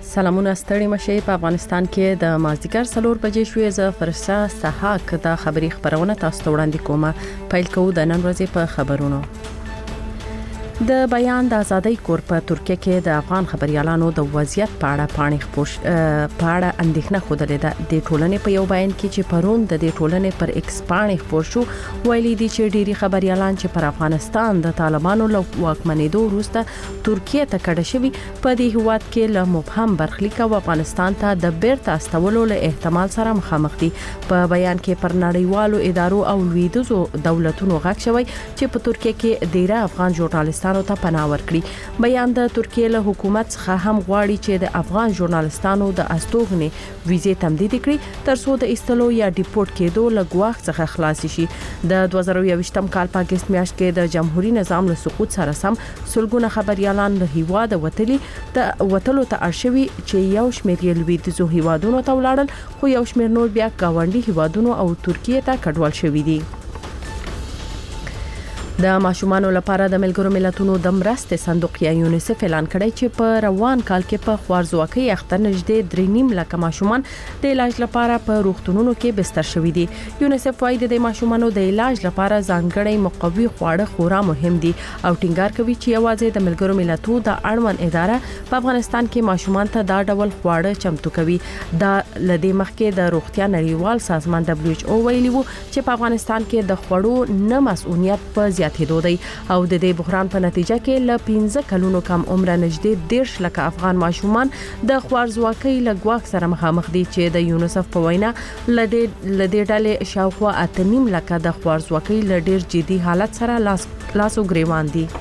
سلامونه ستړي مشه په افغانستان کې د مازدیګر 4 بجې شوې ز فرشته صحاک د خبري خبرونه تاسو ته وړاندې کومه پیل کوو د نن ورځې په خبرونو. د بیان د ازادۍ کور په ترکیه کې د افغان خبريالانو د وضعیت په اړه پاڼې اندېښنه خوده ده. د ټولنې په یو بیان کې چې پرون د ټولنې پر ایکس پاڼې خبر شو ویلي دي چې ډيري خبريالان چې پر افغانستان د طالبانو له واکمنېدو وروسته ترکیه ته کډه شوي په دې هواد کې له مبهم برخلیک او افغانستان ته د بیرته استولو له احتمال سره مخامخ دي. په بیان کې پر نړیوالو ادارو او لویدیځو دولتونو غږ شوی چې په ترکیه کې ډیره افغان ژورنالیستانو ته پناه ورکړي. بیان د ترکیه له حکومت څخه هم غواړي چې د افغان ژورنالیستانو د استوګنې ویزې تمدید کړي ترڅو د ایستلو یا ډیپورت کېدو له ګواښ څخه خلاص شي. د 2021م کال په اگست میاشت کې د جمهوریت نظام له سقوط سره سم سلګونه خبريالان له هیواد وتلو ته ارشوي چې یو شمېر یې لویدیځو هیوادونو ته ولاړل خو یو شمېر نور بیا گاونډي هیوادونو او ترکیه ته کډوال شوي دي. د ماشومانو لپاره د ملګرو ملتونو د مرستې صندوق یا یونیسف اعلان کړی چې په روان کال کې په خوارځواکۍ اخته نږدې 3.5 لک ماشومان د علاج لپاره په روغتونونو کې بستر شوي دي. یونیسف وايي د ماشومانو د علاج لپاره ځانګړي مقوي خواړه خورا مهم دي او ټینګار کوي چې یوازې د ملګرو ملتونو د اړوند اداره په افغانستان کې ماشومان ته دا ډول خواړه چمتو کوي. دا لدې مخکې د روغتیا نړیوال سازمان WHO ویلي وو چې په افغانستان کې د خوړو نه مسؤلیت په دی او د دې بحران په نتیجه کې ل 15 کلونو کم عمر نږدې 10 لک افغان ماشومان د خوارځواکۍ له ګواښ سره مخامخ دي چې د یونیسف په وینا لدې ډلې شاوخوا 8.5 لک د خوارځواکۍ له ډیر جدي حالت سره لاس او ګریوان دي.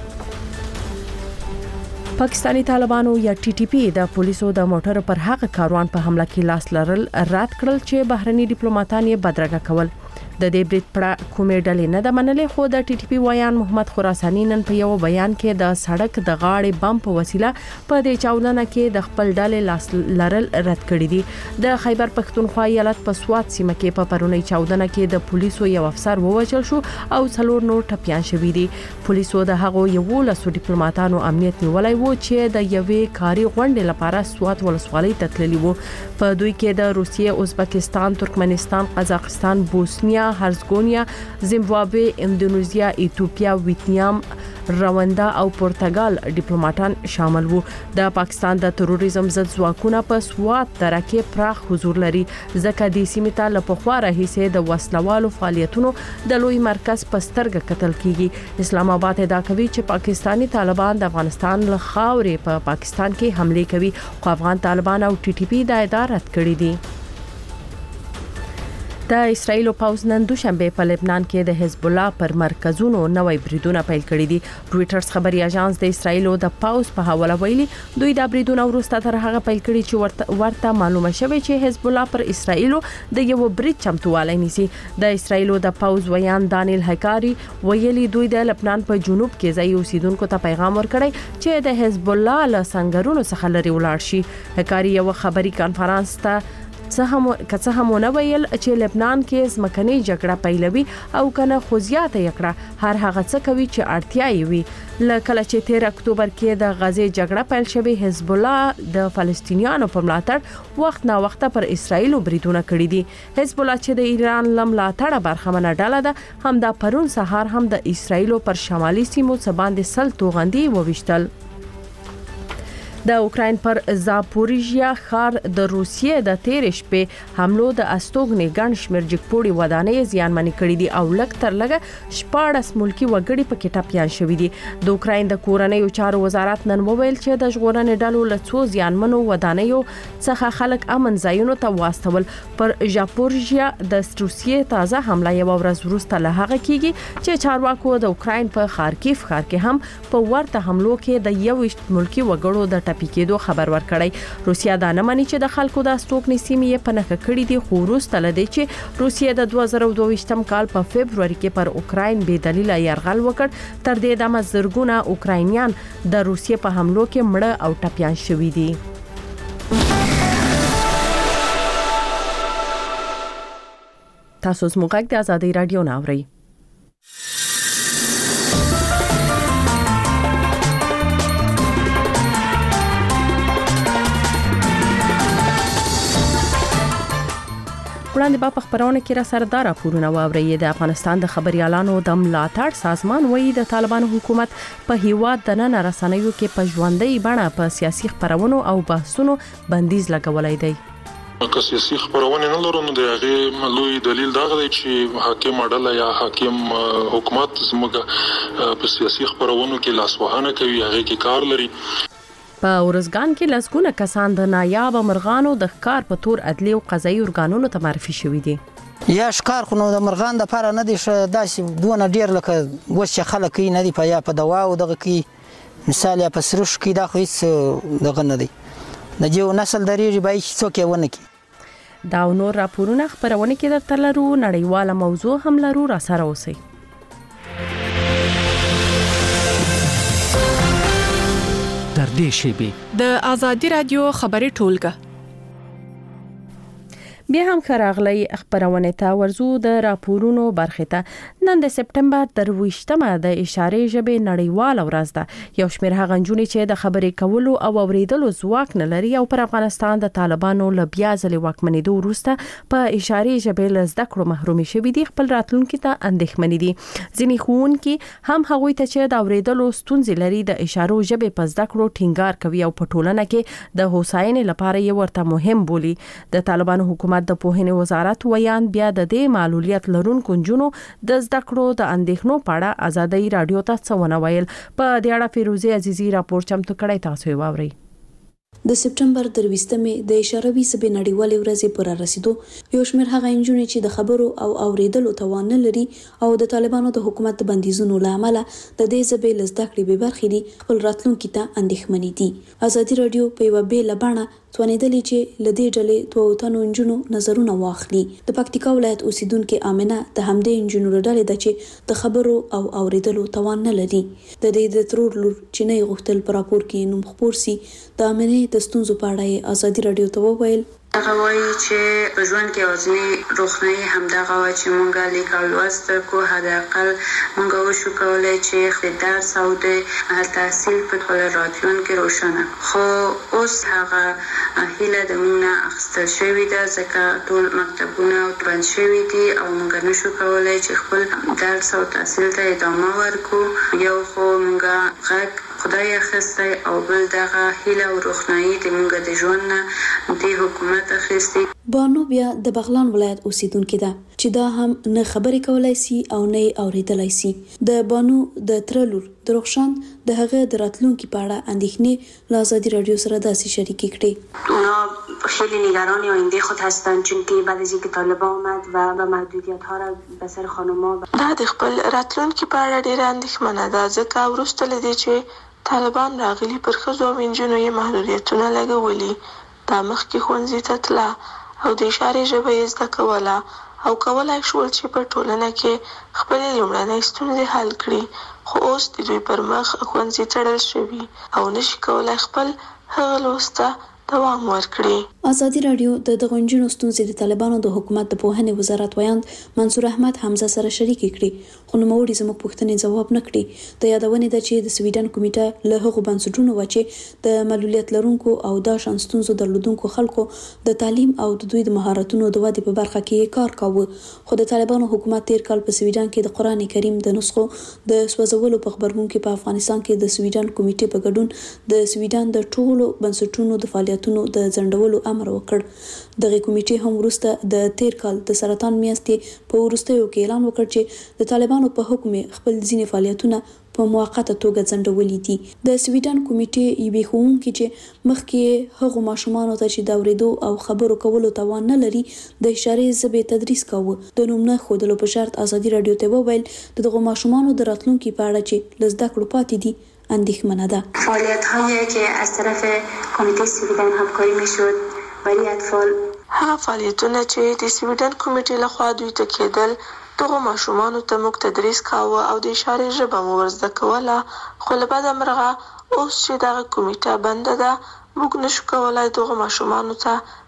پاکستانی طالبانو یا TTP د پولیسو د موټر پر هغه کاروان په حمله کې لاس لرل رد کړل چې بهرني ډیپلوماټان یې بدرګه کول. د دې بریټ پړه کومې ډلې نه د منلې خو د TTP ویان محمد خراسانی نن په یو بیان کې د سړک د غاړې بم په وسیله په دې چاودنه کې د خپل ډلې لاس لرل رد کړی دي. د خیبر پښتونخوا ایالت په سوات سیمه کې په پرونی چاودنه کې د پولیسو یو افسر ووژل شو او 4 نور ټپيان شوي دي. پولیسو د هغو 11 ډیپلوماټانو امنیت نیولای وو چې د یوې کاري غونډې لپاره سوات ولسوالۍ ته تللي وو. په دوی کې د روسیې، ازبکستان، ترکمنستان، قزاقستان، بوسنیا، هرزګونیا، زیمبابوے، اندونیزیا، ایتوپیا، ویتنام، رواندا او پرتګال ډیپلوماټان شامل وو. د پاکستان د تروریزم ضد ځواکونه په سوات دره کې پراخ حضور لري ځکه د سیمې ته له پخوا راهیسې د وسلوالو فعالیتونو د لوی مرکز په سترګه کتل کیږي. اسلام آباد ادعا کوي چې پاکستانی طالبان د افغانستان له خاورې په پاکستان کې حمله کوي خو افغان طالبان او TTP دا ادعا رد کړې دي. د اسرایل پوځ نن دوشنبه په لبنان کې د حزب الله پر مرکزونو نوې بریدونه پیل کړي دي. رويټرز خبري اژانس د اسرایل د پوځ په حواله ویلي دوی د بریدونو وروسته تر هغه پیل کړي چې ورته معلومه شوه چې حزب الله پر اسرایل د یو برید چمتووالی نیسي. د اسرایل د پوځ ویان دانیل هکاری ویلي دوی د لبنان په جنوب کې ځای اوسیدونکو ته پیغام ورکړی چې د حزب الله له سنگرونو څخه لري ولاړ شي. هکاری یو خبري کانفرنس ته څه هم نه ویل چې لبنان کې ځمکني جګړه پیلوي او کنه خو زیاته یکړه هر هغه څه کوي چې اړتیا یې وي. لکه چې 13 اکتوبر کې د غزې جګړه پیل شوه حزب الله د فلسطینیانو په ملاتړ وخت نا وخت پر اسرایل بریدونه کړی دي. حزب الله چې د ایران لملاتړ برخمنه ډله ده هم د پرون سهار هم د اسرایل پر شمالي سیمو څخه باندې سل توغندي وويشتل. د اوکراین پر زاپوریژیا ښار د روسیې د 13 شپې حملو د استوګنې ګڼ شمېر جګپوړي ودانۍ زیانمنې کړې دي او لږ تر لږه 14 ملکی وګړي پکې ټپيان شوي دي. د اوکراین د کورنیو چارو وزارت نن وویل چې د ژغورنې ډلو له څو زیانمنو ودانیو څخه خلک امن ځایونو ته واستول. پر زاپوریژیا د روسیې تازه حمله یو ورځ وروسته له هغه کېږي چې چارواکو د اوکراین په خارکیف ښار کې هم په ورته حملو کې د 21 ملکی وګړو د کېدو خبر ورکړی. روسیا دا نه مانی چې د خلکو د استوګنې سیمې په نخښه کړې دي خو وروسته لدی چې روسیا د 2022م کال په فبرवरी کې پر اوکراین بې دلیل یرغل وکړ. تر دې دمه زرګونه اوکراینیان د روسیا په حملو کې مړه او ټپيان شوي دي. تاسو زموږ د ازادي رادیو ناوړئ. وړاندې په خبرونه کې را سردار راپورونه واوري. د افغانستان د خبريالانو د ملاتړ سازمان وایي د طالبانو حکومت په هیواد د نن رسنیو کې په ژوندۍ بڼه په سیاسي خبرونو او بحثونو بندیز لګولای دی. که سیاسي خبرونه نه لرو نو د هغه لوی دلیل دا دی چې حاکم اډله یا حاکم حکومت زموږ په سیاسي خبرونو کې لاسوهانه کوي، هغه کې کار لري. په ورزګان کې لسګونه کسان د نایاب مرغانو د ښکار په تور عدلي او قضایي ارګانونو ته معرفي شوي دي. یا ښکار خو نو د مرغان د لپاره نه دی داسې دونه ډیر لکه اوس چې خلک کوي نه دی په یا په دوا او دغه کې مثال یا په سروش کې دا خو هیڅ دغه نه دی د جو نسل درېږي به هیڅ څوک یې ونه کړي. دا نور راپورونه خبرونه کې درته لرو. نړیواله موضوع هم لرو، را سره اوسئ. در دې شیبې د آزادي رادیو خبري ټولګه بیا هم خراغلی خبرونه ته ورزو د راپورونو برخه ته. نن د سپټمبر 23مه د اشارې ژبې نړیواله ورځ ده. یو شمېر هغه نجونې چې د خبرې کولو او اوریدلو ځواک نه لري او پر افغانستان د طالبانو له بیا ځلې واکمنېدو وروسته په اشارې ژبې له زده کړو محرومې شوي دي، خپل راتلونکي ته اندېښمنې دي. ځینې ښوونکي هم هغوی ته چې د اوریدلو ستونزې لري د اشارو ژبې په زده کړو ټینګار کوي او په ټولنه کې د هوساینې لپاره یې ورته مهم بولي. د طالبانو حکومت د پوهنې وزارت ویان بیا د دې معلولیت لرونکو نجونو د زده کړو د اندېښنو په اړه آزادۍ رادیو ته څه ونه ویل. په دې اړه فیروزه عزیزي راپور چمتو کړی، تاسو یې واورئ. د سپټمبر 23مې د اشاروي ژبې نړیوالې ورځې پر رسیدو یو شمېر هغه نجونې چې د خبرو او اوریدلو توان نه لري او د طالبانو د حکومت د بندیزونو له امله د دې ژبې له زده کړې بې برخې دي، خپل راتلونکي ته اندېښمنې دي. آزادي رادیو په یوه بېله بڼه توانېدلې چې له دې ډلې 2 تنو نجونو نظرونه واخلي. د پکتیکا ولایت اوسیدونکې آمنه د همدې نجونو له ډلې ده چې د خبرو او اوریدلو توان نه لري. د دې د ترور لور چې نه غوښتل په راپور کې نوم خپور سي، د آمنې د ستونزو په اړه آزادي رادیو ته وویل. هغه وایي چې په ژوند کې یوازینی روښنایي همدغه وه چې مونږ لیک او لوست کو، حداقل مونږ وشو کولی چې د درس او د تحصیل په خپل راتلونکي روښانه. خو اوس هغه هیله د مونږ نه اخیستل شوې ده ځکه ټول مکتبونه بند شوي دي او مونږ نشو کولی چې خپل درس او تحصیل ته ادامه ورکو. یو خو مونږ غږ خدای اخیستی او بل دغه هیله او روښنایي د مونږ د ژوند نه د حکومت اخیستی. بانو بیا د بغلان ولایت اوسیدونکې ده چې دا هم نه خبرې کولای سي او نه اوریدلای سي. د بانو د ترلور دروغشان د هغه د راتلونکي په اړه اندېښنې له آزادی رادیو سره داسې شریکې کړې. اونا خیلی نگران آینده خود هستند چون که بعد از اینکه طالبان آمد و محدودیت ها را به سر خانم‌ها دا د خپل راتلونکي په اړه ډېره اندېښمنه ده ځکه وروسته له دې چې طالبان راغلي پر ښځو او نجونو یې محدودیتونه لګولي. دا مخکې ښوونځي ته تله او د اشارې ژبه یې زده کوله او کولای شول چې په ټولنه کې خپلې لومړنۍ ستونزې حل کړي، خو اوس د دوی پر مخ ښوونځي تړل شوي او نشي کولای خپل هغه لوست ته دوام ورکړي. آزادی رادیو د دغو نجونو ستونزې د طالبانو د حکومت د پوهنې وزارت ویاند منصور احمد حمزه سره شریکې کړي، خو نوموړي زموږ پوښتنې ځواب نه کړي. د یادونې ده چې د سویډن کمیټه له هغو بنسټونو وه چې د معلولیت لرونکو او دا شان ستونزو درلودونکو خلکو د تعلیم او د دوی د مهارتونو د ودې په برخه کې کار کاوه. خو د طالبانو حکومت تیر کال په سویډن کې د قرآن کریم د نسخو د سوځولو په خبرګون کې په افغانستان کې د سویډن کمیټې په ګډون د سویډن د ټولو بنسټونو د فعالیتونو د ځنډولو امر وکړ. دغه کمیټې هم وروسته د تیر کال د سرطان میاشتې په وروستیو کې اعلان وکړ چې د طالبانو په حکم خپل ځینې فعالیتونه په موقته توګه ځنډولي دي. د سویډن کمیټې یوې ښوونکي چې مخکې هغو ماشومانو ته چې د اورېدو او خبرو کولو توان نه لري د اشارې ژبې تدریس کاوه، د نوم نه ښودلو په شرط آزادي رادیو ته وویل د دغو ماشومانو د راتلونکي په اړه چې له زده کړو پاتې دي اندېښمنه ده. فعالیت‌هایی که از طرف کمیته سویدن همکاری می‌شد برای اطفال هغه فعالیتونه چې د سویډن کمیټې لخوا دوی ته کېدل دغو ماشومانو ته موږ تدریس کاوه او د اشارې ژبه مو ورزده کوله، خو له بده مرغه اوس چې دغه کمیټه بنده ده موږ نشو کولای دغو ماشومانو ته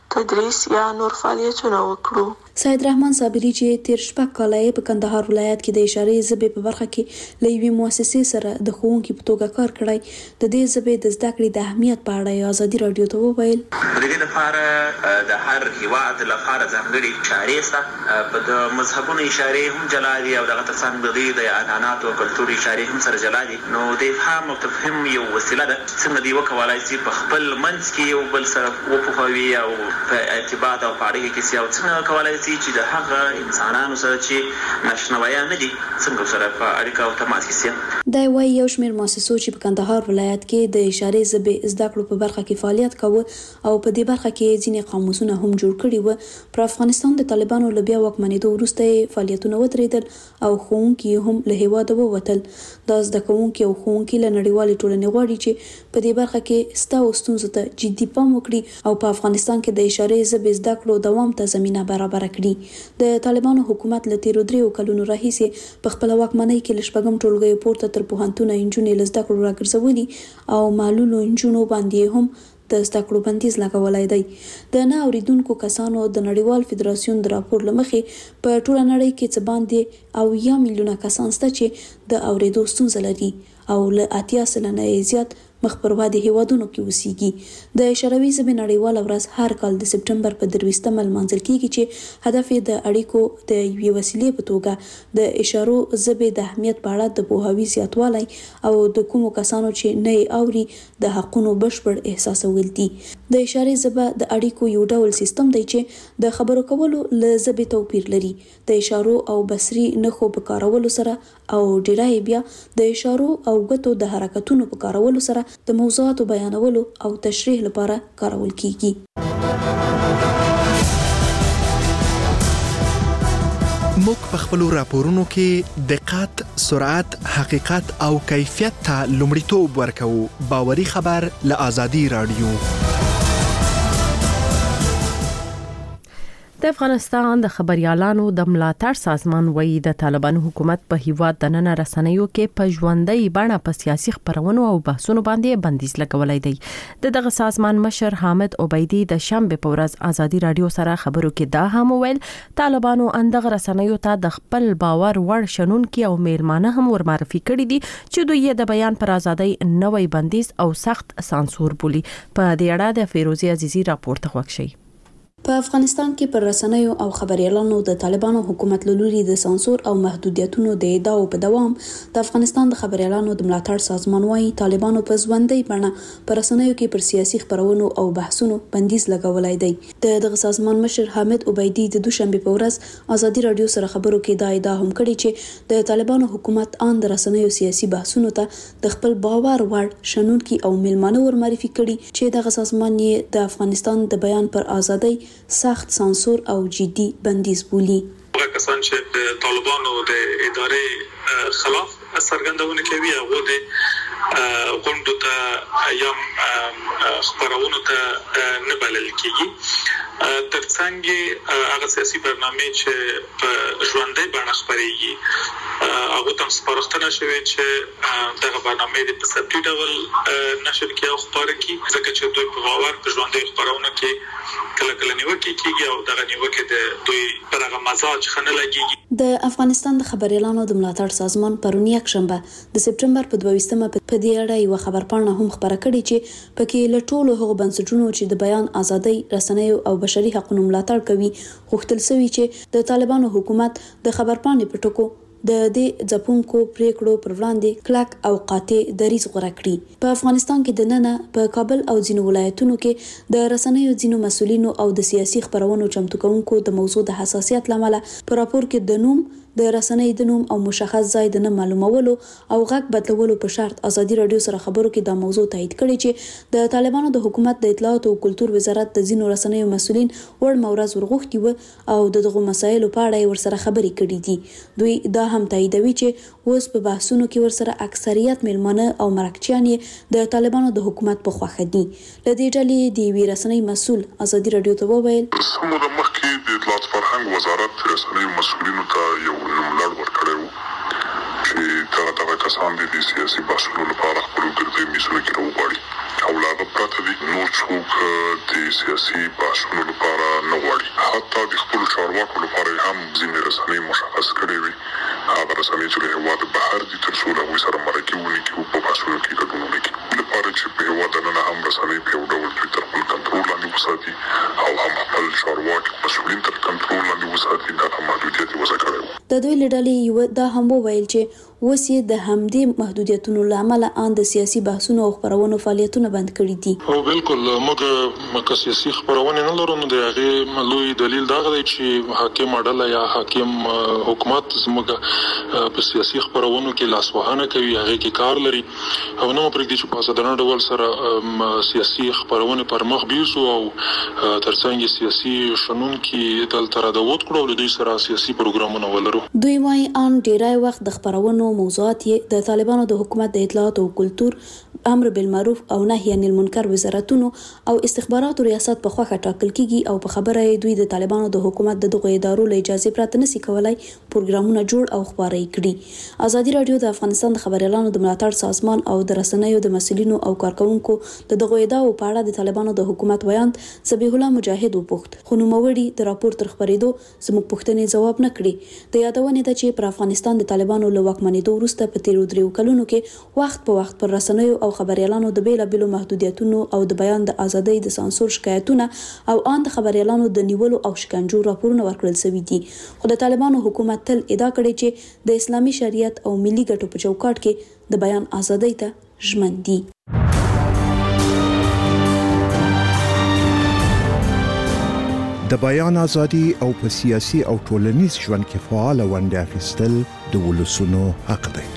تدریس یا نور فعالیتونه وکړو. سید رحمان صابری چې تیر شپږ کاله په کندهار ولایت کې د اشارې ژبې په برخه کې له یوې مؤسسې سره د ښوونکي په توګه کار کړی، د دې ژبې د زده کړې د اهمیت په اړه ازادي راډیو ته وویل. د دې لپاره د هر هیواد لپاره ځانګړي اشارې شته، په د مذهبونو اشارې هم جلا دي او دغه ترڅنګ د عنعنات او کلتور اشارې هم سره جلا دي. نو د افهام او تفهیم یو وسیله ده، څنګه دی وکولای شي په خپل منځ کې یو بل سره وپوهوي او په ارتباط او په اړیکه کې او څنګه کولای شي چې د هغه انسانانو سره چې ناشنوایان نه دي څنګه سره په اړیکه او تماس کې شي. دا وايي یو شمېر مؤسسو چې په کندهار ولایت کې د اشارې ژبې زده کړو په برخه کې فعالیت کاوه او په دې برخه کې ځینې قاموسونه هم جوړ کړي وو. پر افغانستان د طالبانو له بیا واکمنېدو وروسته فعالیتونه ودرېدل او ښوونکي هم له هېواده ووتل. دا زده کوونکي او ښوونکي له نړیوالې ټولنې غواړي چې په دې برخه کې ستا او ستونزو ته جدي پام وکړي او په افغانستان کې د اشارې ژبې زده کړو دوام ته زمینه برابر کړي. د طالبانو حکومت له تیرو 3 کلونو راهیسې په خپل واکمنۍ کې له شپږم ټولګیو پورته تر پوهنتونه نجونې له زده کړو راګرځولي او معلولو نجونو باندې هم د زده کړو بندیز لګولای دی. د نه اوریدونکو کسانو د نړیوال فدراسیون د راپور لمخې په ټوله نړۍ کې څه باندې او 1 میلیونه کسان شته چې د اوریدو ستونزه لري او له 80 سلنه زیات مخ پر وادي هیوادونو کې اوسېږي. د اشاروي ژبې نړیواله ورځ هر کال د سپټمبر په 23 لمانځل کیږي چې هدف یې د اړیکو د یوې وسیلې په توګه د اشارو ژبې د اهمیت په اړه د پوهاوي زیاتوالی او د کومو کسانو چې نه اوري د حقونو بشپړ احساسول دي. د اشارې ژبه د اړیکو یو ډول سیستم دی چې د خبرو کولو له ژبې توپیر لري. د اشارو او بصري نښو په کارولو سره او ډیری بیا د اشارو او ګوتو د حرکتونو په کارولو سره د موضوعاتو بیانولو او تشریح لپاره کارول کیږي. موږ په خپل راپورونو کې دقت، سرعت، حقیقت او کیفیت ته لومړیتوب ورکوو. باوري خبر له آزادي راډیو. د افغانستان د خبريالانو د ملاتړ سازمان وایي د طالبانو حکومت په هیواد د نن رسنیو کې په ژوندۍ بڼه په سیاسي خبرونو او بحثونو باندې بندیز لګولای دی. دغه سازمان مشر حامد عبیدی د شنبه په ورځ آزادي رادیو سره خبرو کې دا هم ویل طالبانو اندغه رسنیو ته د خپل باور وړ شنونکي او میلمانه هم ورمعرفي کړي دي چې دوی د بیان پر ازادۍ نوې بندیز او سخت سانسور بولي. په دې اړه د فیروزي عزیزی راپور ته وښیي. په افغانستان کې پر رسنیو او خبريالانو د طالبانو حکومت له لوري د سانسور او محدودیتونو د ادعاو په دوام د افغانستان د خبريالانو د ملاتړ سازمان وايي طالبانو په ژوندۍ بڼه پر رسنیو کې پر سیاسي خبرونو او بحثونو بندیز لګولای دی. دغه سازمان مشر حامد عبیدی د دوشنبه په ورځ آزادي رادیو سره خبرو کې دا ادعا هم کړې چې د طالبانو حکومت ان د رسنیو سیاسي بحثونو ته د خپل باور وړ شنونکي او میلمانه ورمعرفي کړي چې دغه سازمان یې د افغانستان د بیان پر ازادۍ سخت سانسور او جدي بندیز بولي. هغه کسان چې د طالبانو د ادارې خلاف څرګندونه کوي هغه د غونډو ته یا خبرونو ته نه بلل کیږي. ترڅنګ هغه سیاسي برنامه چې په ژوندۍ بڼه خبريږي هغه تم سپارښتنه شوې چې دغه برنامه د په سپټي ډول نشر کې او خبره کی ځکه چې دوی په باور په ژوندۍ خبرونه کې کله نیوکه کیږي او دغه نیوکه د دوی پر هغه مزاج خنه لګيږي. د افغانستان د خبريالانو د ملاتړ سازمان پرون یکشنبه د سپټمبر په 22مه په دې اړه یو خبرپاڼه هم خبره کړې چې پکې له ټولو هغو بنسټونو چې د بیان ازادۍ، رسنیو او بشري حقوقو ملاتړ کوي غوښتل شوی چې د طالبانو حکومت د خبرپاڼې په ټکو د دې ځپونکو پریکړو پر وړاندې کلک او قاطع دریځ غوره کړي. په افغانستان کې د نن په کابل او ځینو ولایتونو کې د رسنیو ځینو مسؤلینو او د سیاسي خبرونو چمتو کوونکو د موضوع د حساسیت لامل په راپور کې د نوم د رسنۍ د نوم او مشخص ځای د نه معلومولو او غږ بدلولو په شرط آزادي رادیو سره خبرو کې د موضوع تایید کړي چې د طالبانو د حکومت د اطلاعات او کلتور وزارت د ځینو رسنیو مسؤلین ور مورز ورغوښتي و او دغه مسایلو په اړه ور سره خبرې کړي دي. دوی دا هم تاییدوي چې اوس په بحثونو کې ور سره اکثریت میلمانه او مرکچیان د طالبانو د حکومت په خوښه دي. لدې ډلې د وی رسنۍ مسؤل آزادي رادیو ته وویل سمو د مخکې د اطلاعات فرهنګ وزارت رسنۍ مسؤلینو ته یو ملاتړ ورکړی و چې دغه کسان د سیاسي بحثونو لپاره خپل ګرځي میسونه کې راوغواړي او لاغه پراته دي. نو څوک د سیاسي بحثونو لپاره نه غواړي. حتی د خپل چارواکو لپاره هم ځینې رسنۍ مشخص کړي وي هغه رسنۍ چې له هېواد بهر دي تر څو له هغوی سره مرکې ونکړي او په بحثونو کې ګډون ونکړي لپاره چې په هېواد دننه هم رسنۍ په یو ډول دوی تر خپل کنټرول لاندې وساتي او هم خپل چارواکي مسؤلین تر کنټرول لاندې وساتي. دغه محدودیت یې وضع کړی و. د دوی له ډلې یوه دا هم وویل چې اوس یې د همدې محدودیتونو له امله ان د سیاسي بحثونو او خپرونو فعالیتونه بند کړي دي. او بالکل موږ سیاسي خپرونه نه لرو. نو د هغې لوی دلیل دا دی چې حاکم ډله یا حاکم حکومت زموږ په سیاسي خپرونو کې لاسوهنه کوي، هغې کې کار لري او نه پرېږدي چې په ازادانه ډول سره سیاسي خپرونې پر مخ بیوسو او ترڅنګ سیاسي شنونکي دلته رادود کړو او دوی سره سیاسي پروګرامونه ولرو. دوی وايي ان ډیری وخت د خپرونو موضوعات د طالبانو د حکومت د اطلاعات او کلتور، امر بالمعروف او نهي عن المنکر وزارتونو او استخباراتو ریاست په خوخه ټاکل کیږي او په خبره دوی د طالبانو د حکومت د دغه ادارو له اجازه پرته نشي کولای پروګرامونه جوړ او خپاره کړي. ازادي رادیو د افغانستان د خبريالانو د ملاتړ سازمان او د رسنیو د مسؤلینو او کارکونکو د دغه ادارو په اړه د طالبانو د حکومت ویاند ذبیح الله مجاهد وپوښت، خو نوموړي د راپور تر خبرېدو زموږ پوښتنې ځواب نه کړي. د یادونې ده چې پر افغانستان د طالبانو له واکمنېدو وروسته په تیرو 3 کلونو کې وخت په وخت پر رسنیو او خبريالانو د بیلابیلو محدودیتونو او د بیان د ازادۍ د سانسور شکایتونه او ان د خبريالانو د نیولو او شکنجو راپورونه ورکړل شوي دي. خو د طالبانو حکومت تل ادعا کړې چې د اسلامي شریعت او ملي ګټو په چوکاټ کې د بیان ازادۍ ته ژمن دي. د بیان ازادي او په سیاسي او ټولنیز ژوند کې فعال ونډه اخیستل د ولسونو حق دی.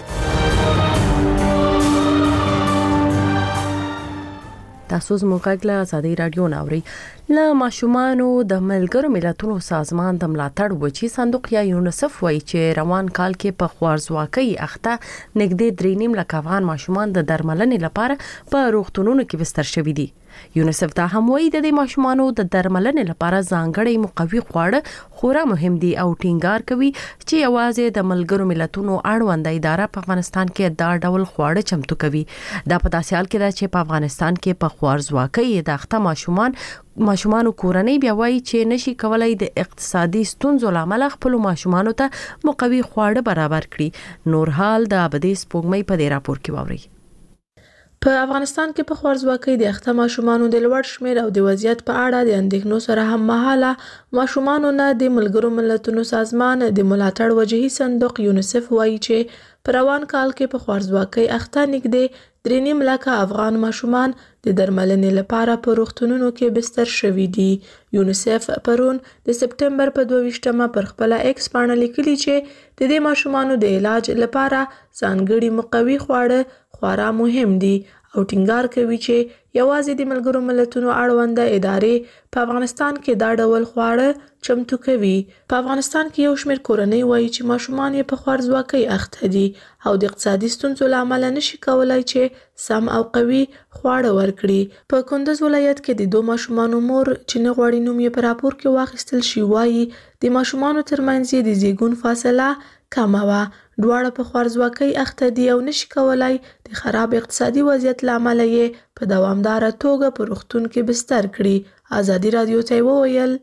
تاسو زموږ غږ له ازادي رادیو ناوړي. له ماشومانو د ملګرو ملتونو سازمان د ملاتړ وچی صندوق یا یونیسف وایي چې روان کال کې په خوارځواکۍ اخته نږدې 3.5 لک افغان ماشومان د درملنې لپاره په روغتونونو کې بستر شوي دي. یونیسف دا هم وایي د ماشومانو د درملنې لپاره ځانګړي مقوي خواړه خورا مهم دي او ټینګار کوي چې یوازې د ملګرو ملتونو اړوند اداره په افغانستان کې دا ډول خواړه چمتو کوي. دا په داسې حال کې ده چې په افغانستان کې په خوارځواکۍ د اخته ماشومانو کورنۍ بیا وایي چې نشي کولای د اقتصادي ستونزو لامل خپل ماشومانو ته مقوي خواړه برابر کړي. نور حال د ابدي سپوږمۍ په دې راپور کې واوري. په افغانستان کې په خوارځواکۍ د اخته ماشومانو د لوړ شمیر او د وضعیت په اړه د اندېښنو سره هم مهاله ماشومانو نه د ملګرو ملتونو سازمان د ملاتړ وجهي صندوق یونیسف وایي چې په روان کال کې په خوارځواکۍ اخته نږدې 3.5 لک افغان ماشومان د درملنې لپاره په روغتونونو کې بستر شوي دي. یونیسف پرون د سپټمبر په 22مه پر خپل ایکس باندې لیکلي چې د دې ماشومانو د علاج لپاره ځانګړي مقوي خواړه خورا مهم دي او ټینګار کوي چې یوازې د ملګرو ملتونو اړوند ادارې په افغانستان کې دا ډول خواړه چمتو کوي. په افغانستان کې یو شمېر کورنۍ وایي چې ماشومان یې په خوارځواکۍ اخته دي او د اقتصادي ستونزو له امله نشي کولای چې سم او قوي خواړه ورکړي. په کندز ولایت کې د 2 ماشومانو مور چې نه غواړي نوم یې په راپور کې واخیستل شي وایي د ماشومانو ترمنځ د زیږون فاصله کمه وه. دواړه په خوارځواکۍ اخته دي او نشي کولای د خراب اقتصادي وضعیت له امله یې په دوامداره توګه په روغتون کې بستر کړي. ازادي رادیو ته وویل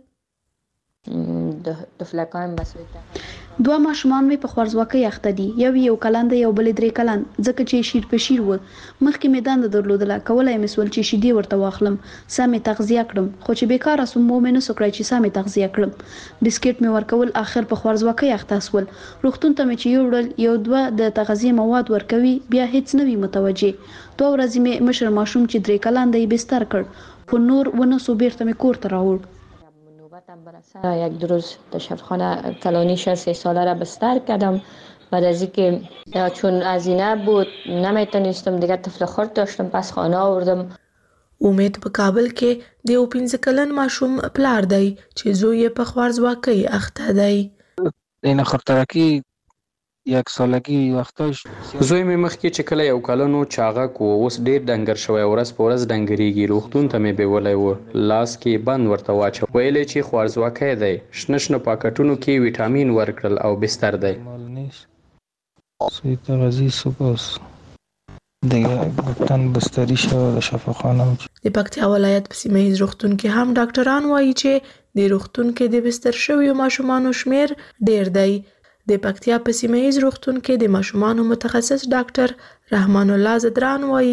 د فلکان مسویده 2 ماشومان مې په خوارځواکۍ اخته دي، یو کلن دی یو بل 3 کلن، ځکه چې شیر په شیر و. مخکې مې دنده درلودله، کولای مې سول چې شیدې ورته واخلم، سمې تغذیه کړم، خو چې بیکاره سوم مې نه سو کړی چې سمې تغذیه کړم. بسکټ مې ورکول، اخر په خوارځواکۍ اخته سول. روغتون ته مې چې یوړل یو 2 د تغذیه مواد ورکوي، بیا هیڅ نه وي متوجه. 2 ورځې مې مشر ماشوم چې 3 کلن دی بستر کړ، خو نور ونه سو بیرته مې کور ته راوړ. یک 2 روز در شفاخانه کلانی 6 ساله را بستر کردم. بعد از اینکه چون هزینه بود نمیتونستم دیگه طفل خرد داشتم، پس خانه آوردم. امید په کابل کې د 15 کلن ماشوم پلار دی چې زوی یې په خوارځواکۍ اخته دی. این خرطرکی 1 سالگی وختاش زوی مې مخکې چې کله 1 کلنو چاغک و، اوس ډیر ډنګر شوی، ورځ په ورځ ډنګریږي. روغتون ته مې بیولی و، لاس کې بند ورته واچو، ویلې چې خوارځواکی دی. شنه پاکټونو کې ویټامین ورکړل او بستر دی. سوی تغذیه سپاس. د تن بستري شو د شفاخانه. د پکتیا ولایت په سیمه ییز روغتون کې هم ډاکټران وایي چې د روغتون کې د بستر شویو ماشومانو شمیر ډیر دی. د پکتیا په سیمه ییز روغتون کې د ماشومانو متخصص ډاکټر رحمان الله زدران وایي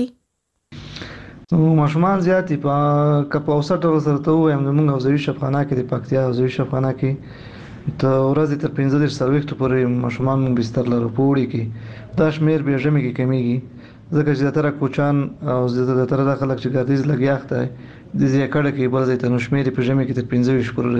ماشومان زیات دي په اوسط ډول سره ته وایم زموږ حوزوي شفاخانه کې د پکتیا حوزوي شفاخانه کې ته ورځې تر 15-20 پورې ماشومان مونږ بستر لرو په وړي کې دا شمیر به ژمي کې کمیږي ځکه چې زیاتره کوچان او زیاتره د خلک چې ګردیز لګیاخته د زیاکړه کې بل ځای ته نو شمیر په ژمي کې تر 15 پورې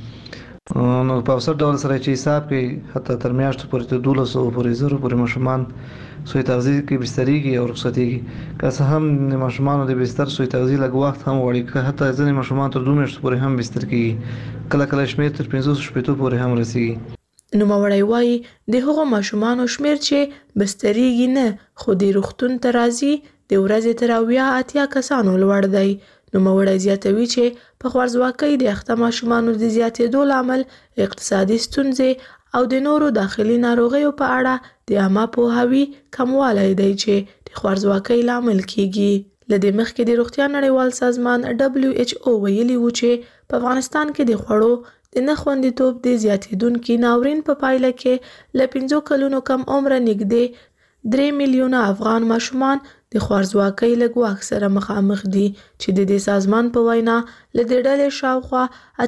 رسیږي نو په اوسط ډول سره چې حساب کې حتی تر میاشتو پورې ته 1200 پورې زره پورې ماشومان سوی تغذیه کې بستریږي او رخصتيږي که څه هم د ماشومانو د بستر سوی تغذیه لږ وخت هم وړي که حتی ځینې ماشومان تر 2 میاشتو پورې هم بستر کیږي کله کله شمیر تر 500 پورې هم رسیږي. نوموړی وایي د هغو ماشومانو شمیر چې بستریږي نه خو د روغتون ته راځي د ورځې تر 80 کسانو لوړ دی. نوموړی زیاتوي چې په خوارځواکۍ د اخته ماشومانو د زیاتېدو لامل اقتصادي ستونزې او د نورو داخلي ناروغیو په اړه د عامه پوهاوي کموالی دی چې د خوارځواکۍ لامل کیږي. له دې مخکې د روغتیا نړیوال سازمان WHO ویلي و چې په افغانستان کې د خوړو د نه خوندیتوب د زیاتېدونکي ناورین په پایله کې له 5 کلونو کم عمره نږدې 3 میلیونه افغان ماشومان د خوارځواکۍ له ګواښ سره مخامخ دي چې د دې سازمان په وینا له دې ډلې شاوخوا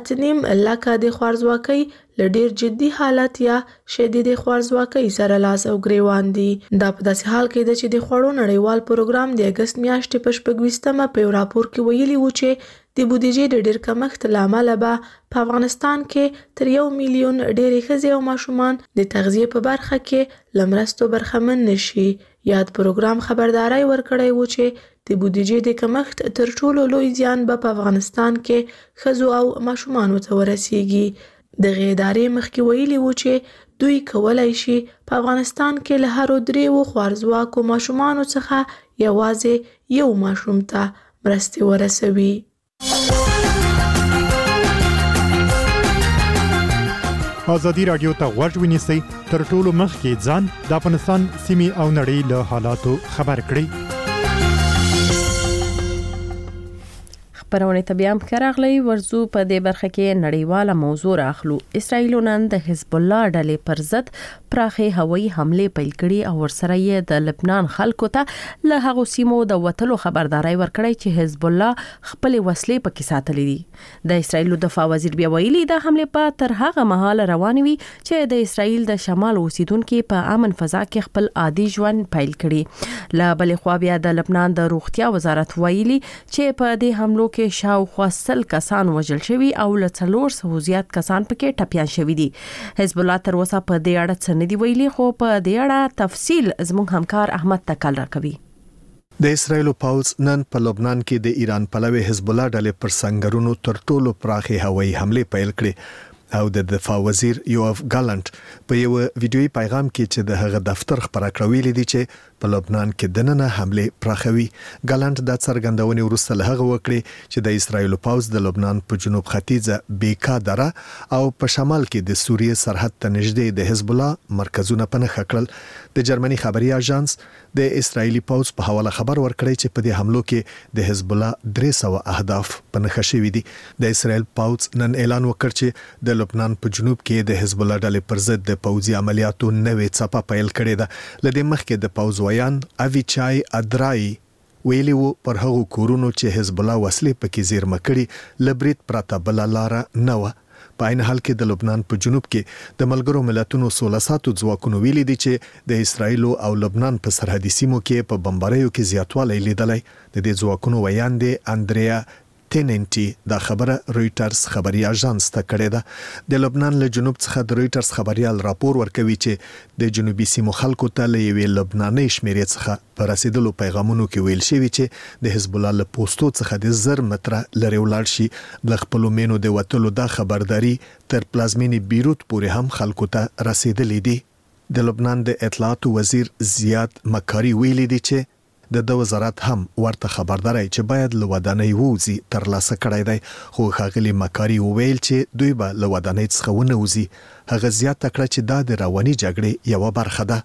8.5 لکه د خوارځواکۍ له ډیر جدي حالت یا شدید خوارځواکۍ سره لاس او ګریوان دي. دا په داسې حال کې ده چې د خوړو نړیوال پروګرام د اګست میاشتې په 26مه په یو راپور کې ویلي و چې د بودیجې د ډیر کمښت له امله به په افغانستان کې تر 1 میلیون ډېرې ښځې او ماشومان د تغذیې په برخه کې له مرستو برخمن نشي. یاد پروګرام خبرداری ورکړی و چې د بودیجې د کمښت تر ټولو لوی زیان به په افغانستان کې ښځو او ماشومانو ته ورسیږي. دغه ادارې مخکې ویلي و چې دوی کولای شي په افغانستان کې له هرو 3 خوارځواکو ماشومانو څخه یوازې یو ماشوم ته مرستې ورسوي. ازادي راډیو ته غوږ ونیسئ تر ټولو مخکې ځان د افغانستان سیمې او نړۍ له حالاتو خبر کړئ. خبرونه ته بیا هم راغلی ورزو په دې برخه کې نړیواله موضوع راخلو. اسرائیل نن د حزب الله ډلې پر ضد پراخه هوایي حمله پیل کړي او ورسره یې د لبنان خلکو ته له هغو سیمو د وټلو خبرداري ورکړي چې حزب الله خپل وسلې پکې ساتلې دي. د اسرائیل دفاع وزیر بیا ویلي د حمله په تر هغه مهال روانه وي چې د اسرائیل د شمال اوسیدونکو په امن فضا کې خپل عادي ژوند پیل کړي. لا بل خو بیا د لبنان د روغتیا وزارت ویلي چې په دې حملو کې شاوخوا 100 کسان وژل شوي او له 400 زیات کسان پکې ټپيان شوي دي. حزب الله تر اوسه په دې اړه څه نه دی ویلي خو په دې اړه تفصیل زموږ همکار احمد تکل راکوي. د اسرایل پاوز نن په لبنان کې د ایران پلوي حزب الله ډلې پر سنگرونو تر ټولو پراخه هوایي حمله پیل کړې او د دفاع وزیر یوف ګالانت په یو ویډیوي پیغام کې چې د هغه دفتر خبره کړوي دي چې په لبنان کې دننه حمله پراخوي. ګالانت د څرګندونې وروسته له هغه وکړي چې د اسرایل پاوز د لبنان په جنوب ختیځه بیکا دره او په شمال کې د سوریې سرحد ته نږدې د حزب الله مرکزونه پنهخ کړل. د جرمني خبري اژانس د اسرایلی پاوز په حواله خبر ورکړی چې په دې حملو کې د حزب الله 300 اهداف پنهخ شوي دي. د اسرایل پاوز نن اعلان وکړ چې د لبنان په جنوب کې د حزب الله ډلې پر ضد د پوځي عملیاتو نوې څپه پیل کړې ده. لدې مخکې د پاوز ویان اویچای ادرای ویلی وو پر هغو کورونو چې حزب الله وسلې پکې زیرمه کړي لبریت پراته بل لار نه و. په عین حال کې د لبنان په جنوب کې د ملګرو ملتونو 16 ځواکونو ویلي دي چې د اسرایل او لبنان په سرحدي سیمو کې په بمباریو کې زیاتوالی لیدلی. د دې ځواکونو ویان دي اندریا تیننټي دا خبره رويټرز خبري اژانس ته کړې ده. د لبنان له جنوب څخه د رويټرز خبريال راپور ورکوي چې د جنوبي سیمو خلکو ته له یوې لبناني شمیرې څخه پر رسیدلو پیغامونو کې ویل شوی چې د حزب الله له پوسټو څخه د 1000 متره لري ولاړ شي. د خپل مینو د وټلو دا خبرداري تر پلازمینی بیروت پورې هم خلکو ته رسیدلې دي. د لبنان د اطلاعات وزیر زیاد مکاری ویلي دي چې د وزارت هم ورته خبرداري چې باید له ودانۍ ووزي تر لاسه کړی دی. خو ښاغلي مکاری وویل چې دوی به له ودانۍ څخه ونه وځي. هغه زیاته کړه چې دا د رواني جګړې یو برخه ده.